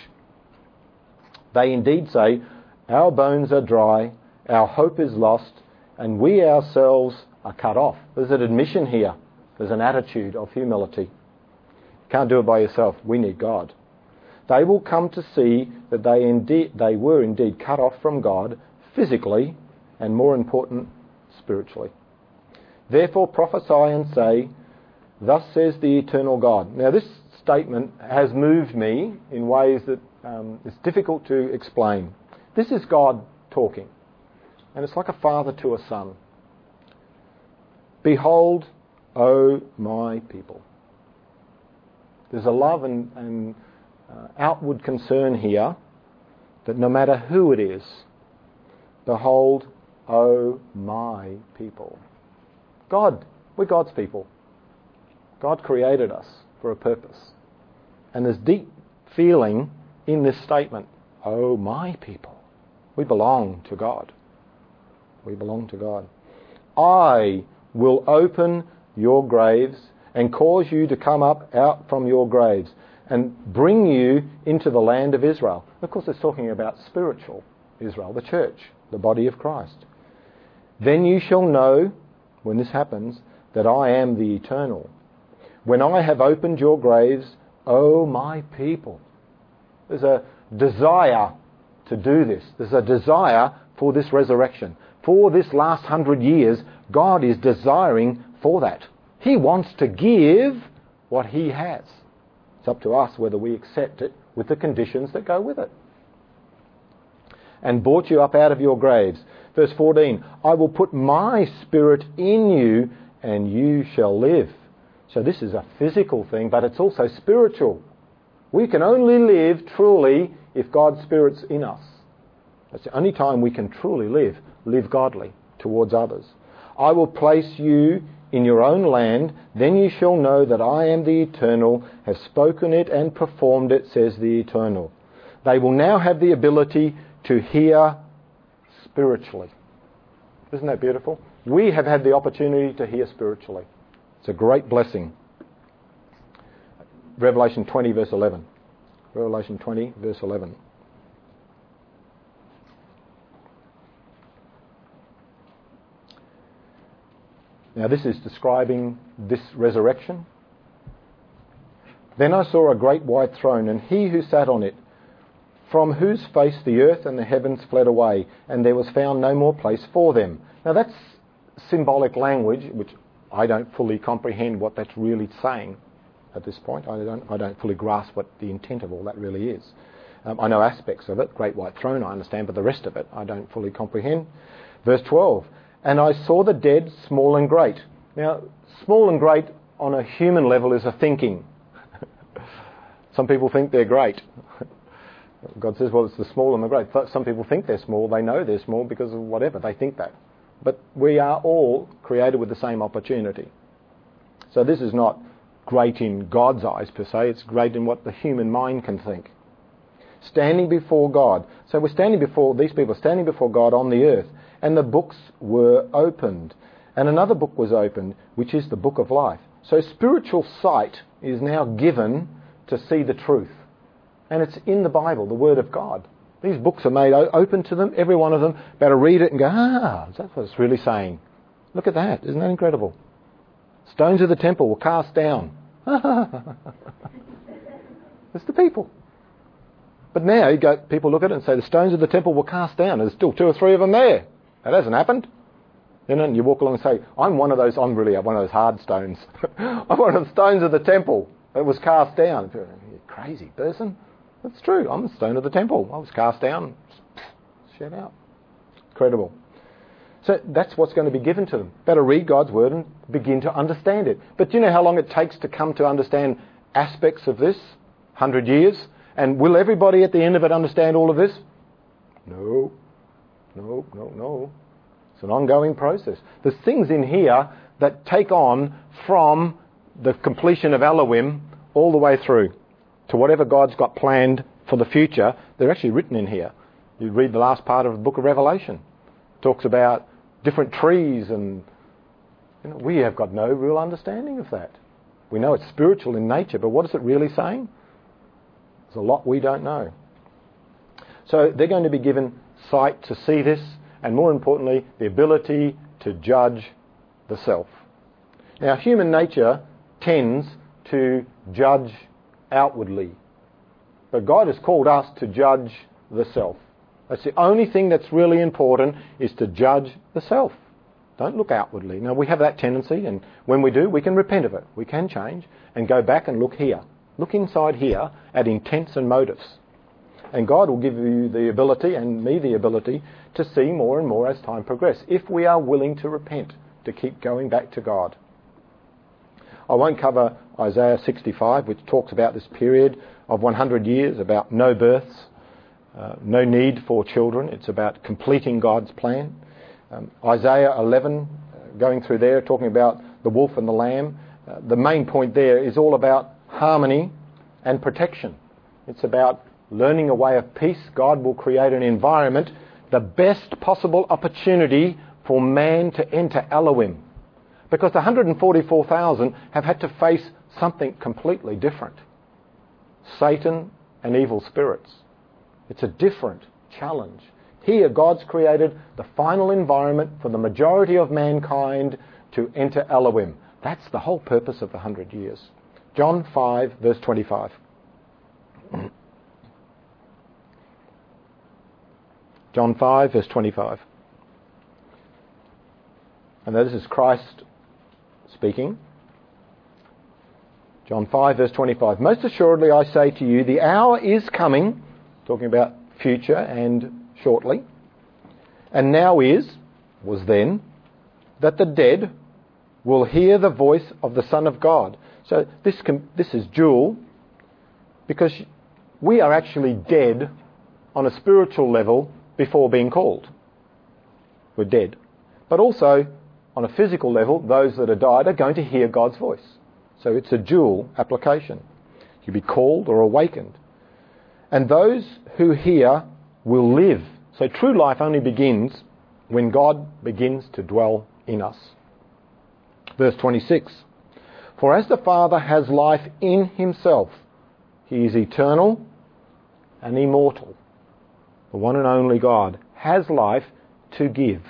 They indeed say, our bones are dry, our hope is lost, and we ourselves are cut off. There's an admission here. There's an attitude of humility. You can't do it by yourself. We need God. they will come to see that they indeed they were indeed cut off from God physically and, more important, spiritually. Therefore prophesy and say, thus says the eternal God. Now this statement has moved me in ways that um, it's difficult to explain. This is God talking, and it's like a father to a son. Behold, O my people. There's a love and, and uh, outward concern here that no matter who it is, behold, O my people. God, we're God's people. God created us for a purpose. And there's deep feeling in this statement, O my people. We belong to God. We belong to God. I will open your graves and cause you to come up out from your graves and bring you into the land of Israel. Of course, it's talking about spiritual Israel, the church, the body of Christ. Then you shall know, when this happens, that I am the eternal. When I have opened your graves, O my people. There's a desire to do this. There's a desire for this resurrection. For this last hundred years, God is desiring for that. He wants to give what he has. It's up to us whether we accept it with the conditions that go with it. And brought you up out of your graves. Verse fourteen, I will put my spirit in you and you shall live. So this is a physical thing, but it's also spiritual. We can only live truly if God's Spirit's in us. That's the only time we can truly live, live godly towards others. I will place you in your own land, then you shall know that I am the Eternal, have spoken it and performed it, says the Eternal. They will now have the ability to hear spiritually. Isn't that beautiful? We have had the opportunity to hear spiritually. It's a great blessing. Revelation twenty verse eleven. Revelation twenty verse eleven. Now this is describing this resurrection. Then I saw a great white throne, and he who sat on it, from whose face the earth and the heavens fled away, and there was found no more place for them. Now that's symbolic language, which I don't fully comprehend what that's really saying at this point. I don't, I don't fully grasp what the intent of all that really is. Um, I know aspects of it, great white throne I understand, but the rest of it I don't fully comprehend. Verse twelve, and I saw the dead, small and great. Now, small and great on a human level is a thinking. Some people think they're great. God says, well, it's the small and the great. Some people think they're small. They know they're small because of whatever. They think that. But we are all created with the same opportunity. So this is not great in God's eyes per se. It's great in what the human mind can think. Standing before God. So we're standing before, these people are standing before God on the earth. And the books were opened. And another book was opened, which is the book of life. So spiritual sight is now given to see the truth. And it's in the Bible, the Word of God. These books are made open to them, every one of them. Better read it and go, ah, that's what it's really saying. Look at that, isn't that incredible? Stones of the temple were cast down. It's the people. But now you go, people look at it and say the stones of the temple were cast down. There's still two or three of them there. That hasn't happened. Then you walk along and say, I'm one of those, I'm really one of those hard stones. I'm one of the stones of the temple that was cast down. You're a crazy person. That's true. I'm the stone of the temple. I was cast down. Shed out. Incredible. So that's what's going to be given to them. Better read God's Word and begin to understand it. But do you know how long it takes to come to understand aspects of this? Hundred years? And will everybody at the end of it understand all of this? No. No, no, no. It's an ongoing process. There's things in here that take on from the completion of Elohim all the way through to whatever God's got planned for the future. They're actually written in here. You read the last part of the book of Revelation. It talks about different trees and you know, we have got no real understanding of that. We know it's spiritual in nature, but what is it really saying? There's a lot we don't know. So they're going to be given sight to see this, and more importantly, the ability to judge the self. Now, human nature tends to judge outwardly. But God has called us to judge the self. That's the only thing that's really important, is to judge the self. Don't look outwardly. Now, we have that tendency, and when we do, we can repent of it. We can change and go back and look here. Look inside here at intents and motives. And God will give you the ability, and me the ability, to see more and more as time progresses, if we are willing to repent, to keep going back to God. I won't cover Isaiah sixty-five, which talks about this period of one hundred years, about no births, uh, no need for children. It's about completing God's plan. Um, Isaiah eleven, uh, going through there, talking about the wolf and the lamb. Uh, the main point there is all about harmony and protection. It's about learning a way of peace. God will create an environment, the best possible opportunity for man to enter Elohim. Because the one hundred forty-four thousand have had to face something completely different. Satan and evil spirits. It's a different challenge. Here, God's created the final environment for the majority of mankind to enter Elohim. That's the whole purpose of the hundred years. John five, verse twenty-five. John five, verse twenty-five. And this is Christ speaking. John five, verse twenty-five. Most assuredly I say to you, the hour is coming, talking about future and shortly, and now is, was then, that the dead will hear the voice of the Son of God. So this can, this is dual, because we are actually dead on a spiritual level before being called. We're dead. But also, on a physical level, those that have died are going to hear God's voice. So it's a dual application. You'll be called or awakened. And those who hear will live. So true life only begins when God begins to dwell in us. Verse twenty-six. For as the Father has life in himself, he is eternal and immortal. The one and only God has life to give.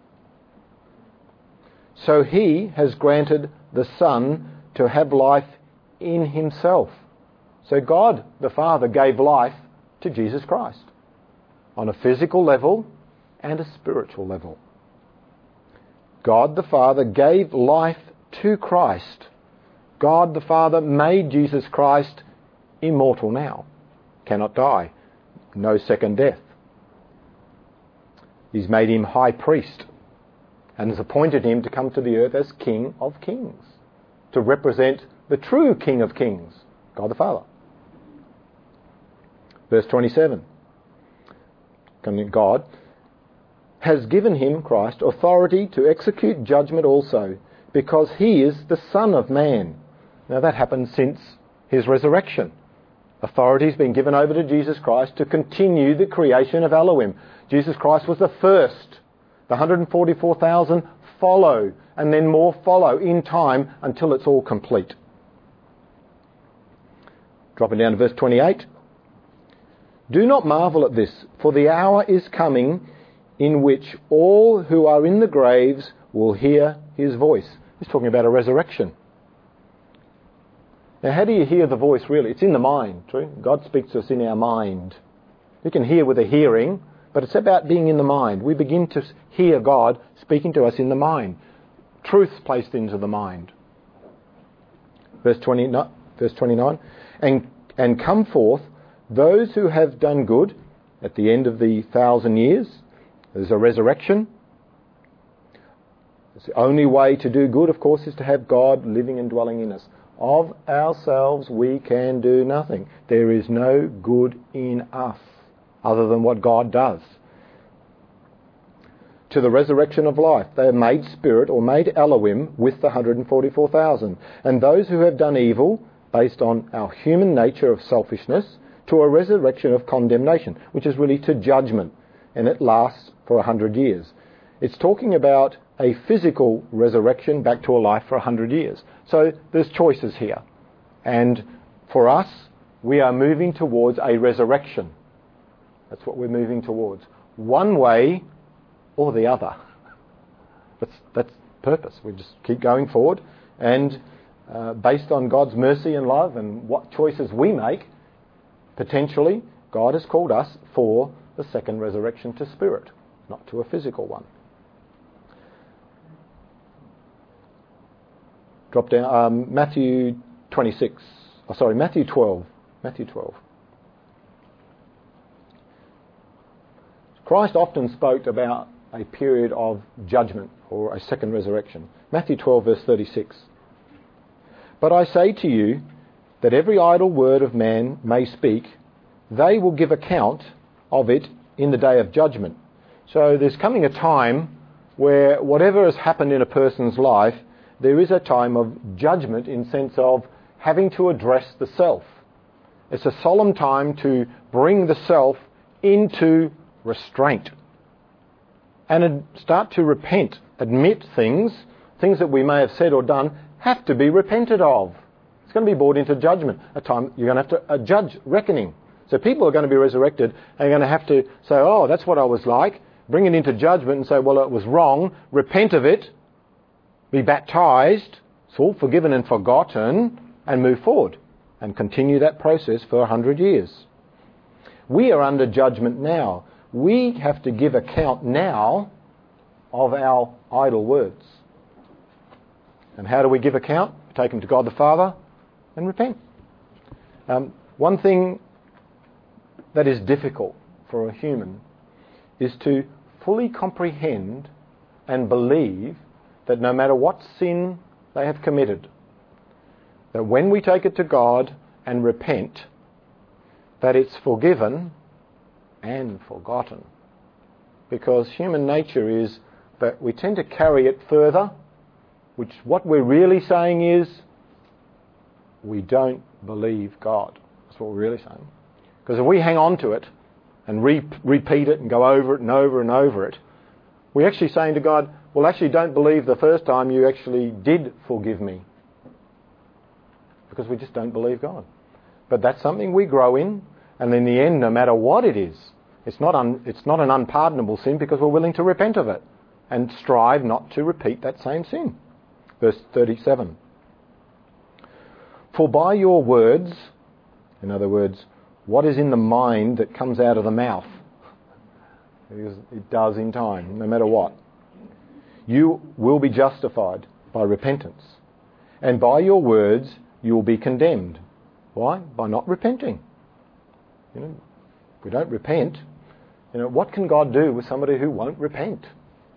So he has granted the Son to have life in himself. So God, the Father, gave life to Jesus Christ on a physical level and a spiritual level. God, the Father, gave life to Christ. God, the Father, made Jesus Christ immortal now. Cannot die. No second death. He's made him high priest and has appointed him to come to the earth as King of Kings, to represent the true King of Kings, God the Father. Verse twenty-seven. God has given him, Christ, authority to execute judgment also, because he is the Son of Man. Now that happened since his resurrection. Authority has been given over to Jesus Christ to continue the creation of Elohim. Jesus Christ was the first. The one hundred forty-four thousand follow, and then more follow in time until it's all complete. Dropping down to verse twenty-eight. Do not marvel at this, for the hour is coming in which all who are in the graves will hear his voice. He's talking about a resurrection. Now, how do you hear the voice really? It's in the mind, true? God speaks to us in our mind. We can hear with a hearing, but it's about being in the mind. We begin to hear God speaking to us in the mind. Truth placed into the mind. Verse twenty, verse twenty-nine. And, and come forth those who have done good at the end of the thousand years. There's a resurrection. It's the only way to do good, of course, is to have God living and dwelling in us. Of ourselves we can do nothing. There is no good in us other than what God does. To the resurrection of life, they are made spirit or made Elohim with the one hundred forty-four thousand. And those who have done evil, based on our human nature of selfishness, to a resurrection of condemnation, which is really to judgment, and it lasts for a hundred years. It's talking about a physical resurrection back to a life for a hundred years. So there's choices here. And for us, we are moving towards a resurrection. That's what we're moving towards. One way or the other. That's, that's purpose. We just keep going forward, and uh, based on God's mercy and love and what choices we make, potentially God has called us for the second resurrection to spirit, not to a physical one. Drop down, um, Matthew twenty-six, oh sorry, Matthew twelve, Matthew twelve. Christ often spoke about a period of judgment or a second resurrection. Matthew twelve verse thirty-six. But I say to you that every idle word of man may speak, they will give account of it in the day of judgment. So there's coming a time where whatever has happened in a person's life, there is a time of judgment in sense of having to address the self. It's a solemn time to bring the self into restraint and start to repent, admit things, things that we may have said or done have to be repented of. It's going to be brought into judgment, a time you're going to have to a judge reckoning. So people are going to be resurrected and you're going to have to say, oh, that's what I was like, bring it into judgment and say, well, it was wrong, repent of it, be baptised, it's all forgiven and forgotten, and move forward and continue that process for a hundred years. We are under judgment now. We have to give account now of our idle words. And how do we give account? Take them to God the Father and repent. Um, one thing that is difficult for a human is to fully comprehend and believe that no matter what sin they have committed, that when we take it to God and repent, that it's forgiven and forgotten. Because human nature is that we tend to carry it further, which what we're really saying is we don't believe God. That's what we're really saying. Because if we hang on to it and re- repeat it and go over it and over and over it, we're actually saying to God, well, actually don't believe the first time you actually did forgive me. Because we just don't believe God. But that's something we grow in, and in the end, no matter what it is, it's not un, it's not an unpardonable sin because we're willing to repent of it and strive not to repeat that same sin. Verse thirty-seven. For by your words, in other words, what is in the mind that comes out of the mouth, it does in time, no matter what, you will be justified by repentance. And by your words, you will be condemned. Why? By not repenting. You know, if we don't repent, you know, what can God do with somebody who won't repent?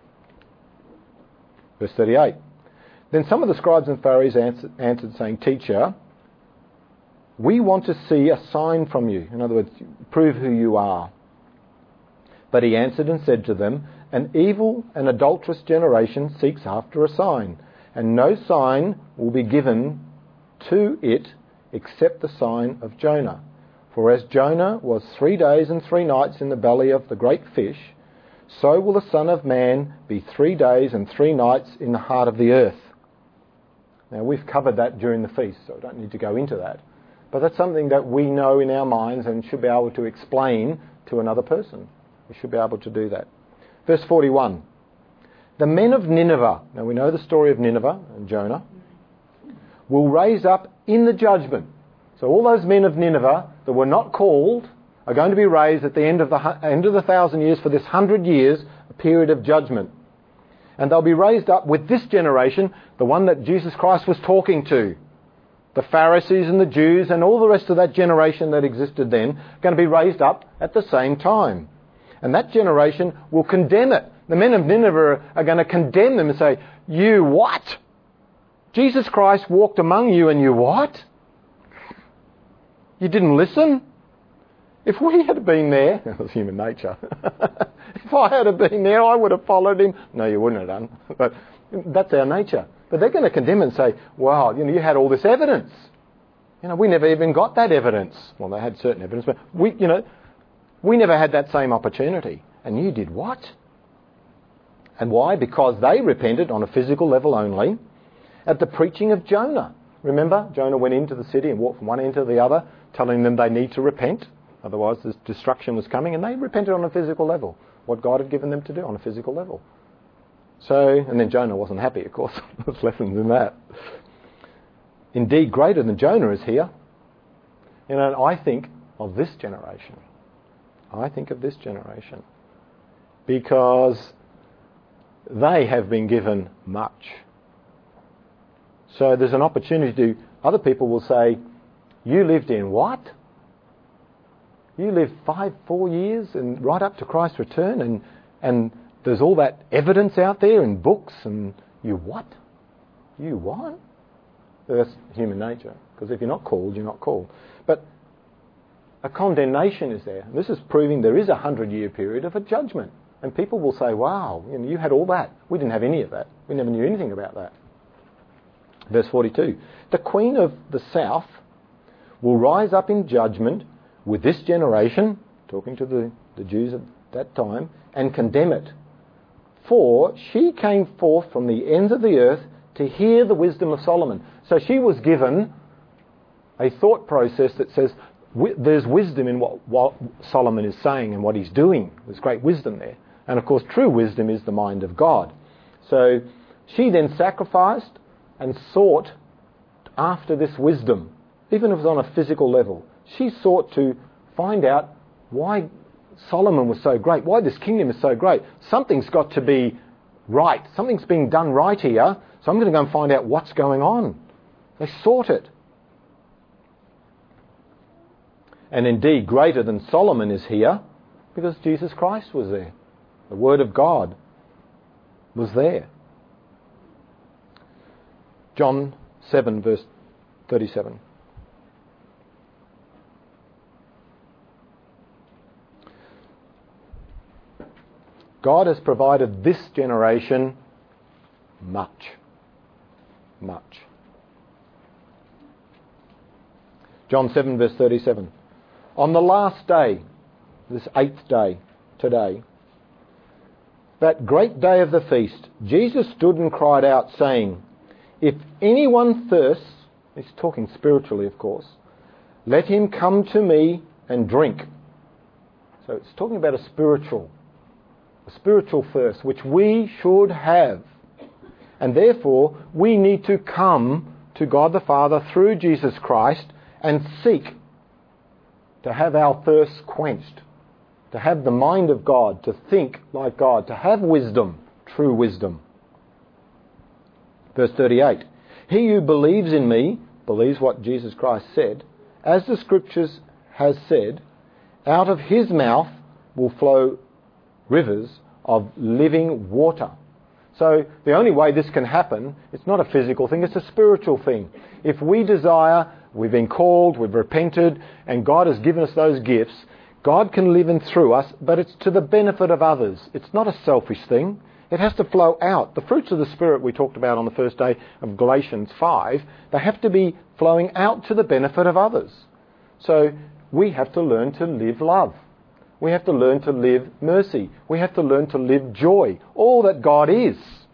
Verse thirty-eight. Then some of the scribes and Pharisees answered, answered saying, Teacher, we want to see a sign from you. In other words, prove who you are. But he answered and said to them, An evil and adulterous generation seeks after a sign, and no sign will be given to it except the sign of Jonah. For as Jonah was three days and three nights in the belly of the great fish, so will the Son of Man be three days and three nights in the heart of the earth. Now, we've covered that during the feast, so I don't need to go into that. But that's something that we know in our minds and should be able to explain to another person. We should be able to do that. Verse forty-one. The men of Nineveh, now we know the story of Nineveh and Jonah, will raise up in the judgment. So all those men of Nineveh that were not called are going to be raised at the end of the end of the thousand years for this hundred years, a period of judgment. And they'll be raised up with this generation, the one that Jesus Christ was talking to. The Pharisees and the Jews and all the rest of that generation that existed then, going to be raised up at the same time. And that generation will condemn it. The men of Nineveh are going to condemn them and say, you what? Jesus Christ walked among you and you what? You didn't listen? If we had been there, that was human nature. If I had been there, I would have followed him. No, you wouldn't have done. But that's our nature. But they're going to condemn and say, wow, you know, you had all this evidence. You know, we never even got that evidence. Well, they had certain evidence, but we, you know, we never had that same opportunity. And you did what? And why? Because they repented on a physical level only at the preaching of Jonah. Remember, Jonah went into the city and walked from one end to the other, telling them they need to repent. Otherwise, this destruction was coming, and they repented on a physical level. What God had given them to do on a physical level. So, and then Jonah wasn't happy, of course. There's lessons in that. Indeed, greater than Jonah is here. You know, and I think of this generation. I think of this generation. Because they have been given much. So there's an opportunity to, other people will say, you lived in what? You lived five, four years and right up to Christ's return, and, and there's all that evidence out there in books, and you what? You what? That's human nature, because if you're not called, you're not called. But a condemnation is there. This is proving there is a hundred-year period of a judgment. And people will say, wow, you know, you had all that. We didn't have any of that. We never knew anything about that. Verse forty-two. The queen of the south will rise up in judgment with this generation, talking to the, the Jews at that time, and condemn it. For she came forth from the ends of the earth to hear the wisdom of Solomon. So she was given a thought process that says, there's wisdom in what, what Solomon is saying and what he's doing. There's great wisdom there. And of course, true wisdom is the mind of God. So she then sacrificed and sought after this wisdom, even if it was on a physical level. She sought to find out why Solomon was so great, why this kingdom is so great. Something's got to be right. Something's being done right here, so I'm going to go and find out what's going on. They sought it. And indeed, greater than Solomon is here, because Jesus Christ was there. The Word of God was there. John seven, verse thirty-seven. God has provided this generation much. Much. John seven, verse thirty-seven. On the last day, this eighth day, today, that great day of the feast, Jesus stood and cried out, saying, if anyone thirsts, he's talking spiritually, of course, let him come to me and drink. So it's talking about a spiritual, a spiritual thirst, which we should have. And therefore, we need to come to God the Father through Jesus Christ and seek to have our thirst quenched, to have the mind of God, to think like God, to have wisdom, true wisdom. Verse thirty-eight. He who believes in me, believes what Jesus Christ said, as the Scriptures has said, out of his mouth will flow rivers of living water. So the only way this can happen, it's not a physical thing, it's a spiritual thing. If we desire, we've been called, we've repented, and God has given us those gifts, God can live in through us, but it's to the benefit of others. It's not a selfish thing. It has to flow out. The fruits of the Spirit we talked about on the first day of Galatians five, they have to be flowing out to the benefit of others. So we have to learn to live love. We have to learn to live mercy. We have to learn to live joy. All that God is.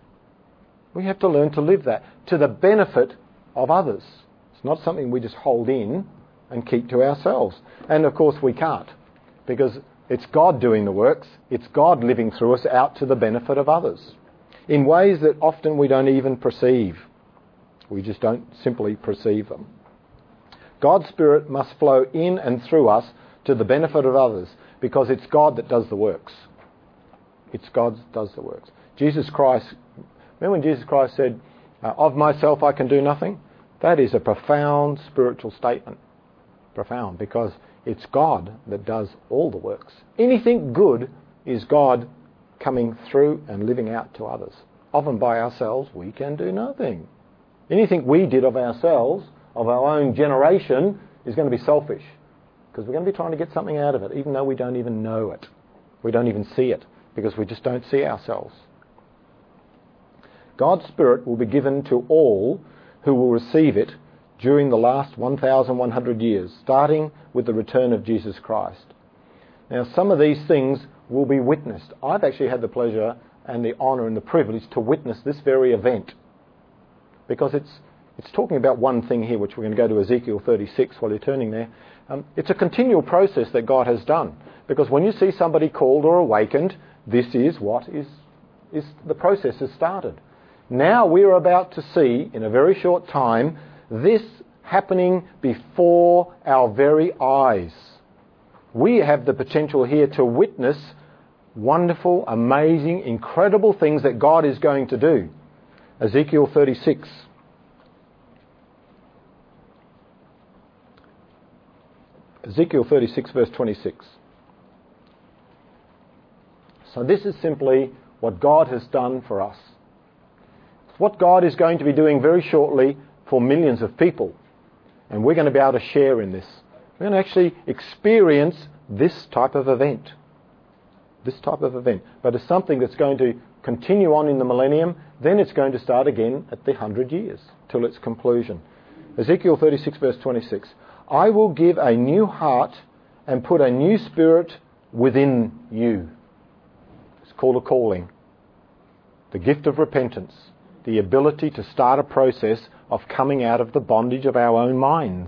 We have to learn to live that to the benefit of others. It's not something we just hold in and keep to ourselves. And of course we can't, because it's God doing the works. It's God living through us out to the benefit of others in ways that often we don't even perceive. We just don't simply perceive them. God's Spirit must flow in and through us to the benefit of others, because it's God that does the works. It's God that does the works. Jesus Christ, remember when Jesus Christ said, of myself I can do nothing? That is a profound spiritual statement. Profound, because it's God that does all the works. Anything good is God coming through and living out to others. Often by ourselves we can do nothing. Anything we did of ourselves, of our own generation, is going to be selfish. Because we're going to be trying to get something out of it, even though we don't even know it. We don't even see it, because we just don't see ourselves. God's Spirit will be given to all who will receive it during the last one thousand one hundred years, starting with the return of Jesus Christ. Now, some of these things will be witnessed. I've actually had the pleasure and the honour and the privilege to witness this very event, because it's it's talking about one thing here, which we're going to go to Ezekiel thirty-six while you're turning there. Um, it's a continual process that God has done, because when you see somebody called or awakened, this is what is, is the process has started. Now we are about to see, in a very short time, this happening before our very eyes. we have the potential here to witness wonderful, amazing, incredible things that God is going to do. Ezekiel thirty-six. Ezekiel thirty-six verse twenty-six. So this is simply what God has done for us. It's what God is going to be doing very shortly for millions of people. And we're going to be able to share in this. We're going to actually experience this type of event. This type of event. But it's something that's going to continue on in the millennium. Then it's going to start again at the hundred years till its conclusion. Ezekiel thirty-six verse twenty-six. I will give a new heart and put a new spirit within you. It's called a calling. The gift of repentance. The ability to start a process of coming out of the bondage of our own minds.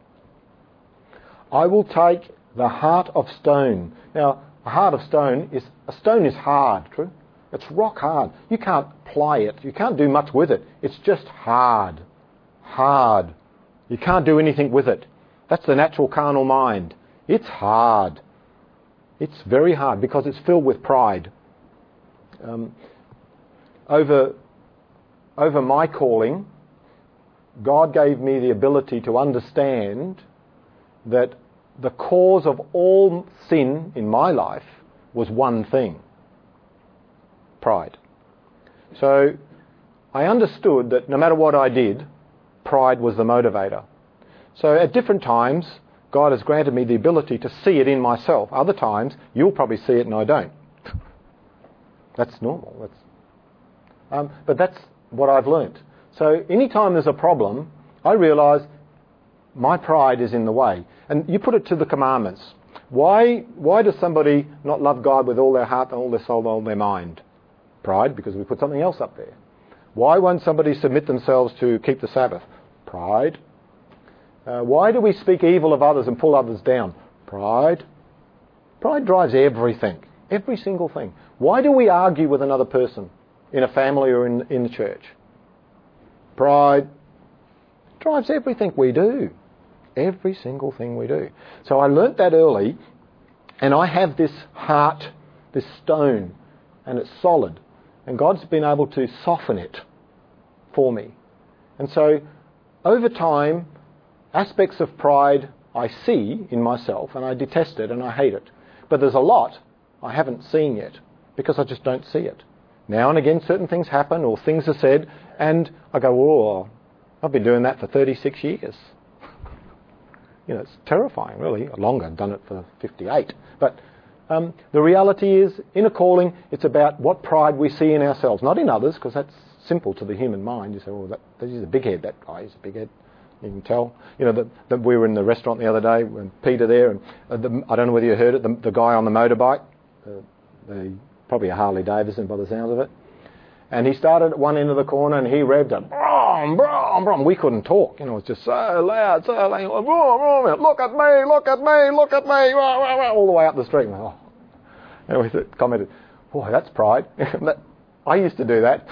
I will take the heart of stone. Now, a heart of stone is, a stone is hard, true? It's rock hard. You can't ply it. You can't do much with it. It's just hard. Hard. You can't do anything with it. That's the natural carnal mind. It's hard. It's very hard because it's filled with pride. Um, over, over my calling, God gave me the ability to understand that the cause of all sin in my life was one thing. Pride. So I understood that no matter what I did, pride was the motivator. So at different times, God has granted me the ability to see it in myself. Other times, you'll probably see it and I don't. That's normal. That's, um, but that's what I've learnt. So anytime there's a problem, I realise my pride is in the way. And you put it to the commandments. Why, why does somebody not love God with all their heart, all their soul, all their mind? Pride, because we put something else up there. Why won't somebody submit themselves to keep the Sabbath? Pride. Uh, why do we speak evil of others and pull others down? Pride. Pride drives everything. Every single thing. Why do we argue with another person in a family or in, in the church? Pride drives everything we do. Every single thing we do. So I learnt that early, and I have this heart, this stone, and it's solid. And God's been able to soften it for me. And so over time, aspects of pride I see in myself, and I detest it and I hate it. But there's a lot I haven't seen yet because I just don't see it. Now and again certain things happen or things are said and I go, oh, I've been doing that for thirty-six years. You know, it's terrifying, really. Longer, I've done it for fifty-eight. But um, the reality is, in a calling, it's about what pride we see in ourselves, not in others, because that's simple to the human mind. You say, oh, that, he's a big head, that guy, he's a big head. You can tell. You know, that, that we were in the restaurant the other day, when Peter there, and uh, the, I don't know whether you heard it, the, the guy on the motorbike, uh, the, probably a Harley Davidson by the sound of it, and he started at one end of the corner and he revved it, brum, brum, brum. We couldn't talk, you know, it was just so loud, so loud, brum, brum, look at me, look at me, look at me, rah, rah, rah, all the way up the street. Oh. And we commented, boy, that's pride. I used to do that.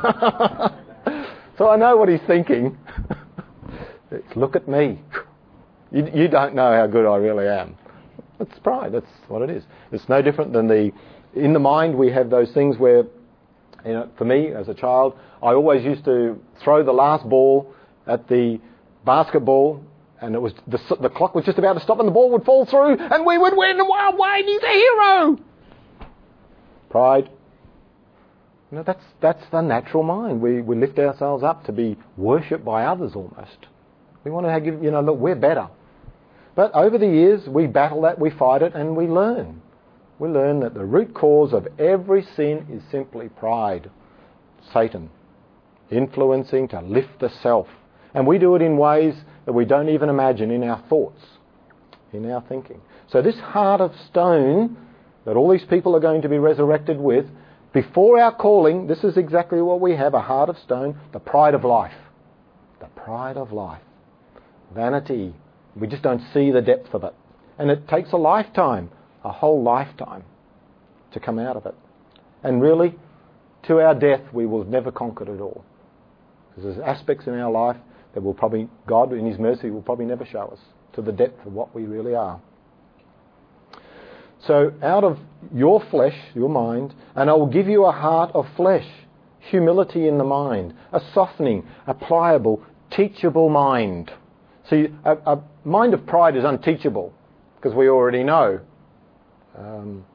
So I know what he's thinking. It's, look at me. You, you don't know how good I really am. It's pride. That's what it is. It's no different than the... In the mind, we have those things where, you know, for me, as a child, I always used to throw the last ball at the basketball, and it was the, the clock was just about to stop, and the ball would fall through, and we would win. Wow, Wayne, he's a hero. Pride. You know, that's that's the natural mind. We we lift ourselves up to be worshipped by others almost. We want to give, you know, look, we're better. But over the years, we battle that, we fight it, and we learn. We learn that the root cause of every sin is simply pride. Satan. Influencing to lift the self. And we do it in ways that we don't even imagine in our thoughts, in our thinking. So this heart of stone that all these people are going to be resurrected with, before our calling, this is exactly what we have, a heart of stone, the pride of life. The pride of life. Vanity. We just don't see the depth of it. And it takes a lifetime, a whole lifetime, to come out of it. And really, to our death, we will never conquer it all. Because there's aspects in our life that will probably, God in His mercy will probably never show us to the depth of what we really are. So out of your flesh, your mind, and I will give you a heart of flesh, humility in the mind, a softening, a pliable, teachable mind. See, a, a mind of pride is unteachable because we already know. Um,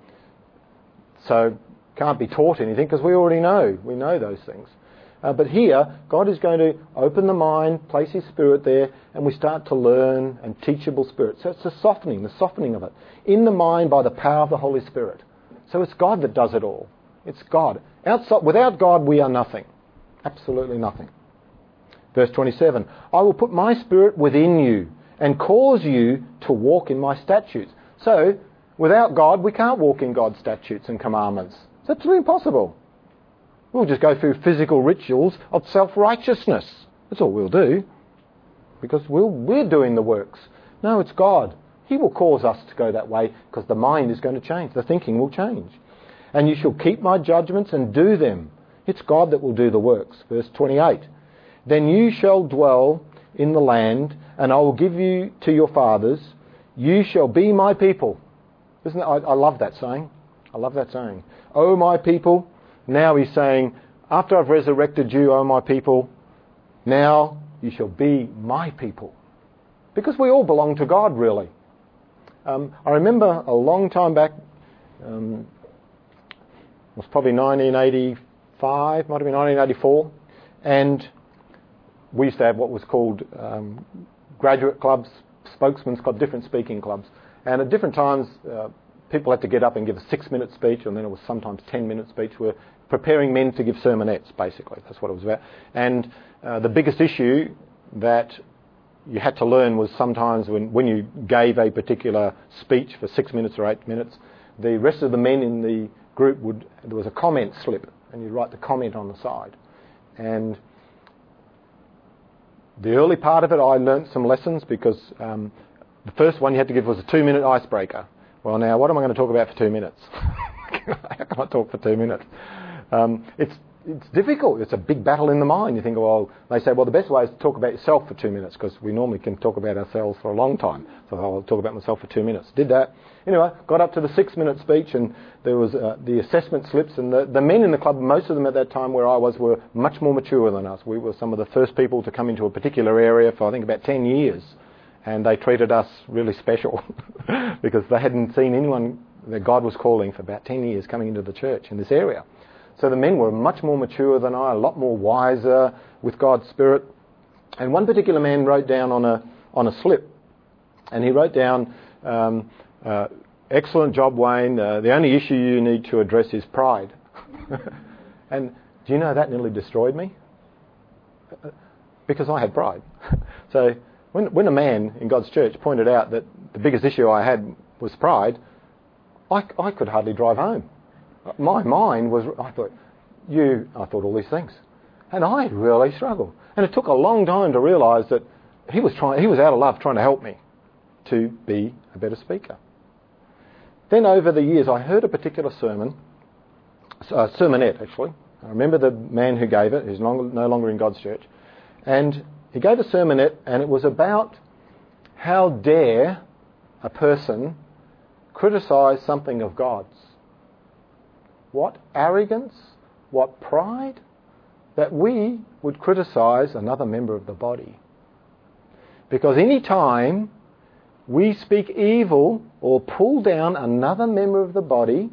so can't be taught anything because we already know. We know those things. Uh, but here, God is going to open the mind, place His Spirit there, and we start to learn, and teachable spirit. So it's the softening, the softening of it. In the mind by the power of the Holy Spirit. So it's God that does it all. It's God. Outside, without God, we are nothing. Absolutely nothing. Verse twenty-seven, I will put my Spirit within you and cause you to walk in my statutes. So, without God, we can't walk in God's statutes and commandments. It's absolutely impossible. We'll just go through physical rituals of self-righteousness. That's all we'll do. Because we'll, we're doing the works. No, it's God. He will cause us to go that way because the mind is going to change. The thinking will change. And you shall keep my judgments and do them. It's God that will do the works. Verse twenty-eight. Then you shall dwell in the land, and I will give you to your fathers. You shall be my people. Isn't it? I, I love that saying. I love that saying. Oh, my people. Now he's saying, after I've resurrected you, O my people, now you shall be my people. Because we all belong to God, really. Um, I remember a long time back, um, it was probably nineteen eighty-five, might have been nineteen eighty-four, and we used to have what was called um, graduate clubs, spokesmen's club, different speaking clubs. And at different times, uh, people had to get up and give a six-minute speech, and then it was sometimes ten-minute speech. We're preparing men to give sermonettes, basically. That's what it was about. And uh, the biggest issue that you had to learn was sometimes when, when you gave a particular speech for six minutes or eight minutes, the rest of the men in the group would, there was a comment slip, and you'd write the comment on the side. And the early part of it, I learnt some lessons because um, the first one you had to give was a two-minute icebreaker. Well, now, what am I going to talk about for two minutes? How can I talk for two minutes? Um, it's it's difficult. It's a big battle in the mind. You think, well, they say, well, the best way is to talk about yourself for two minutes because we normally can talk about ourselves for a long time. So I'll talk about myself for two minutes. Did that. Anyway, got up to the six-minute speech, and there was uh, the assessment slips, and the, the men in the club, most of them at that time where I was, were much more mature than us. We were some of the first people to come into a particular area for, I think, about ten years. And they treated us really special because they hadn't seen anyone that God was calling for about ten years coming into the church in this area. So the men were much more mature than I, a lot more wiser with God's Spirit. And one particular man wrote down on a on a slip, and he wrote down, um, uh, excellent job, Wayne. Uh, the only issue you need to address is pride. And do you know that nearly destroyed me? Because I had pride. So When, when a man in God's church pointed out that the biggest issue I had was pride, I, I could hardly drive home. My mind was, I thought, you, I thought all these things. And I really struggled. And it took a long time to realise that he was trying, he was out of love trying to help me to be a better speaker. Then over the years, I heard a particular sermon, a sermonette actually. I remember the man who gave it, who's no longer in God's church. And he gave a sermonette, and it was about how dare a person criticise something of God's. What arrogance, what pride, that we would criticise another member of the body. Because any time we speak evil or pull down another member of the body,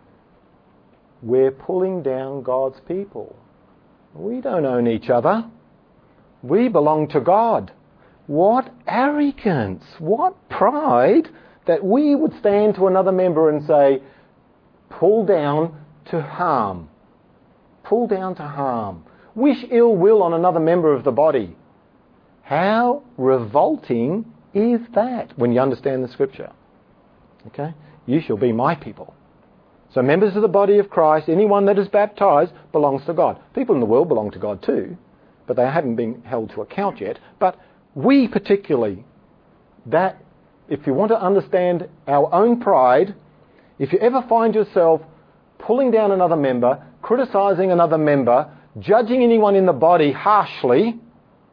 we're pulling down God's people. We don't own each other. We belong to God. What arrogance, what pride that we would stand to another member and say, pull down to harm. Pull down to harm. Wish ill will on another member of the body. How revolting is that when you understand the scripture? Okay? You shall be my people. So members of the body of Christ, anyone that is baptised belongs to God. People in the world belong to God too, but they haven't been held to account yet. But we particularly, that if you want to understand our own pride, if you ever find yourself pulling down another member, criticising another member, judging anyone in the body harshly,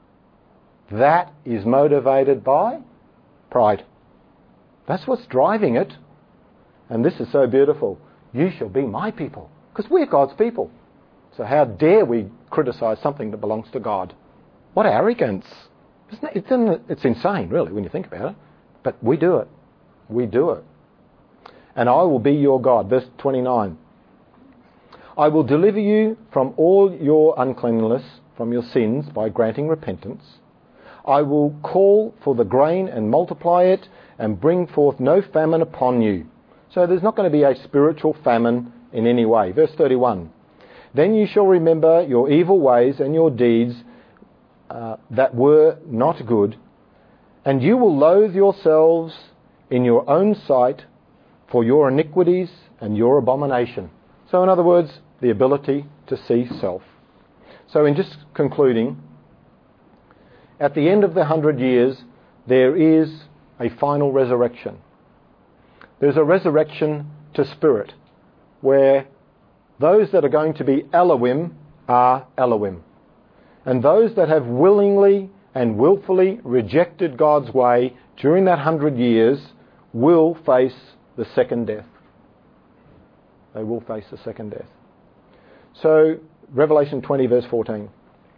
that is motivated by pride. That's what's driving it. And this is so beautiful. You shall be my people. Because we're God's people. So how dare we criticize something that belongs to God? What arrogance. Isn't it, it's, it's insane, really, when you think about it. But we do it. We do it. And I will be your God. Verse twenty-nine. I will deliver you from all your uncleanness, from your sins, by granting repentance. I will call for the grain and multiply it, and bring forth no famine upon you. So there's not going to be a spiritual famine in any way. Verse thirty-one. Then you shall remember your evil ways and your deeds uh, that were not good, and you will loathe yourselves in your own sight for your iniquities and your abomination. So in other words, the ability to see self. So in just concluding, at the end of the hundred years, there is a final resurrection. There's a resurrection to spirit, where those that are going to be Elohim are Elohim. And those that have willingly and willfully rejected God's way during that hundred years will face the second death. They will face the second death. So, Revelation twenty verse fourteen.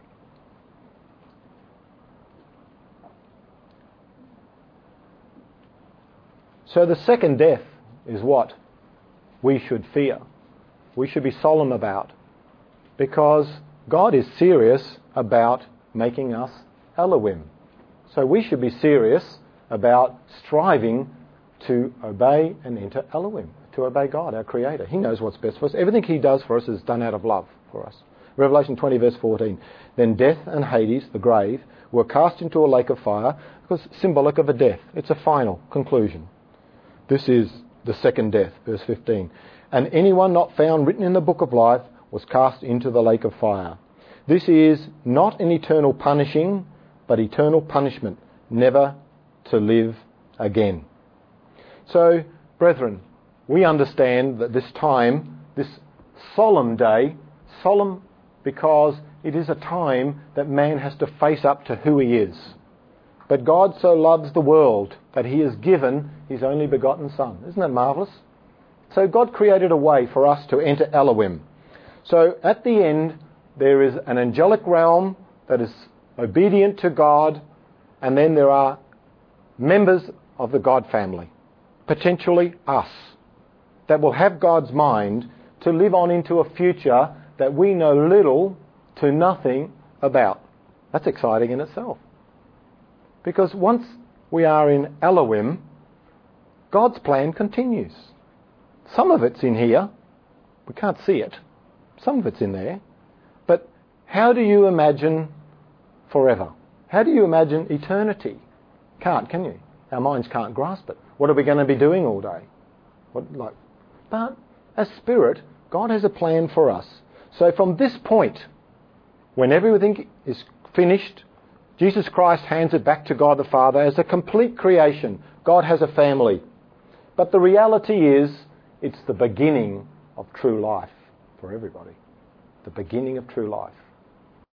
So the second death is what we should fear. We should be solemn about. Because God is serious about making us Elohim. So we should be serious about striving to obey and enter Elohim, to obey God, our Creator. He knows what's best for us. Everything He does for us is done out of love for us. Revelation twenty verse fourteen. Then death and Hades, the grave, were cast into a lake of fire, because symbolic of a death. It's a final conclusion. This is the second death, verse fifteen. And anyone not found written in the book of life was cast into the lake of fire. This is not an eternal punishing, but eternal punishment, never to live again. So, brethren, we understand that this time, this solemn day, solemn because it is a time that man has to face up to who he is. But God so loves the world that He has given His only begotten Son. Isn't that marvellous? So God created a way for us to enter Elohim. So at the end, there is an angelic realm that is obedient to God, and then there are members of the God family, potentially us, that will have God's mind to live on into a future that we know little to nothing about. That's exciting in itself. Because once we are in Elohim, God's plan continues. Some of it's in here. We can't see it. Some of it's in there. But how do you imagine forever? How do you imagine eternity? Can't, can you? Our minds can't grasp it. What are we going to be doing all day? What, like, but as spirit, God has a plan for us. So from this point, when everything is finished, Jesus Christ hands it back to God the Father as a complete creation. God has a family. But the reality is, it's the beginning of true life for everybody. The beginning of true life.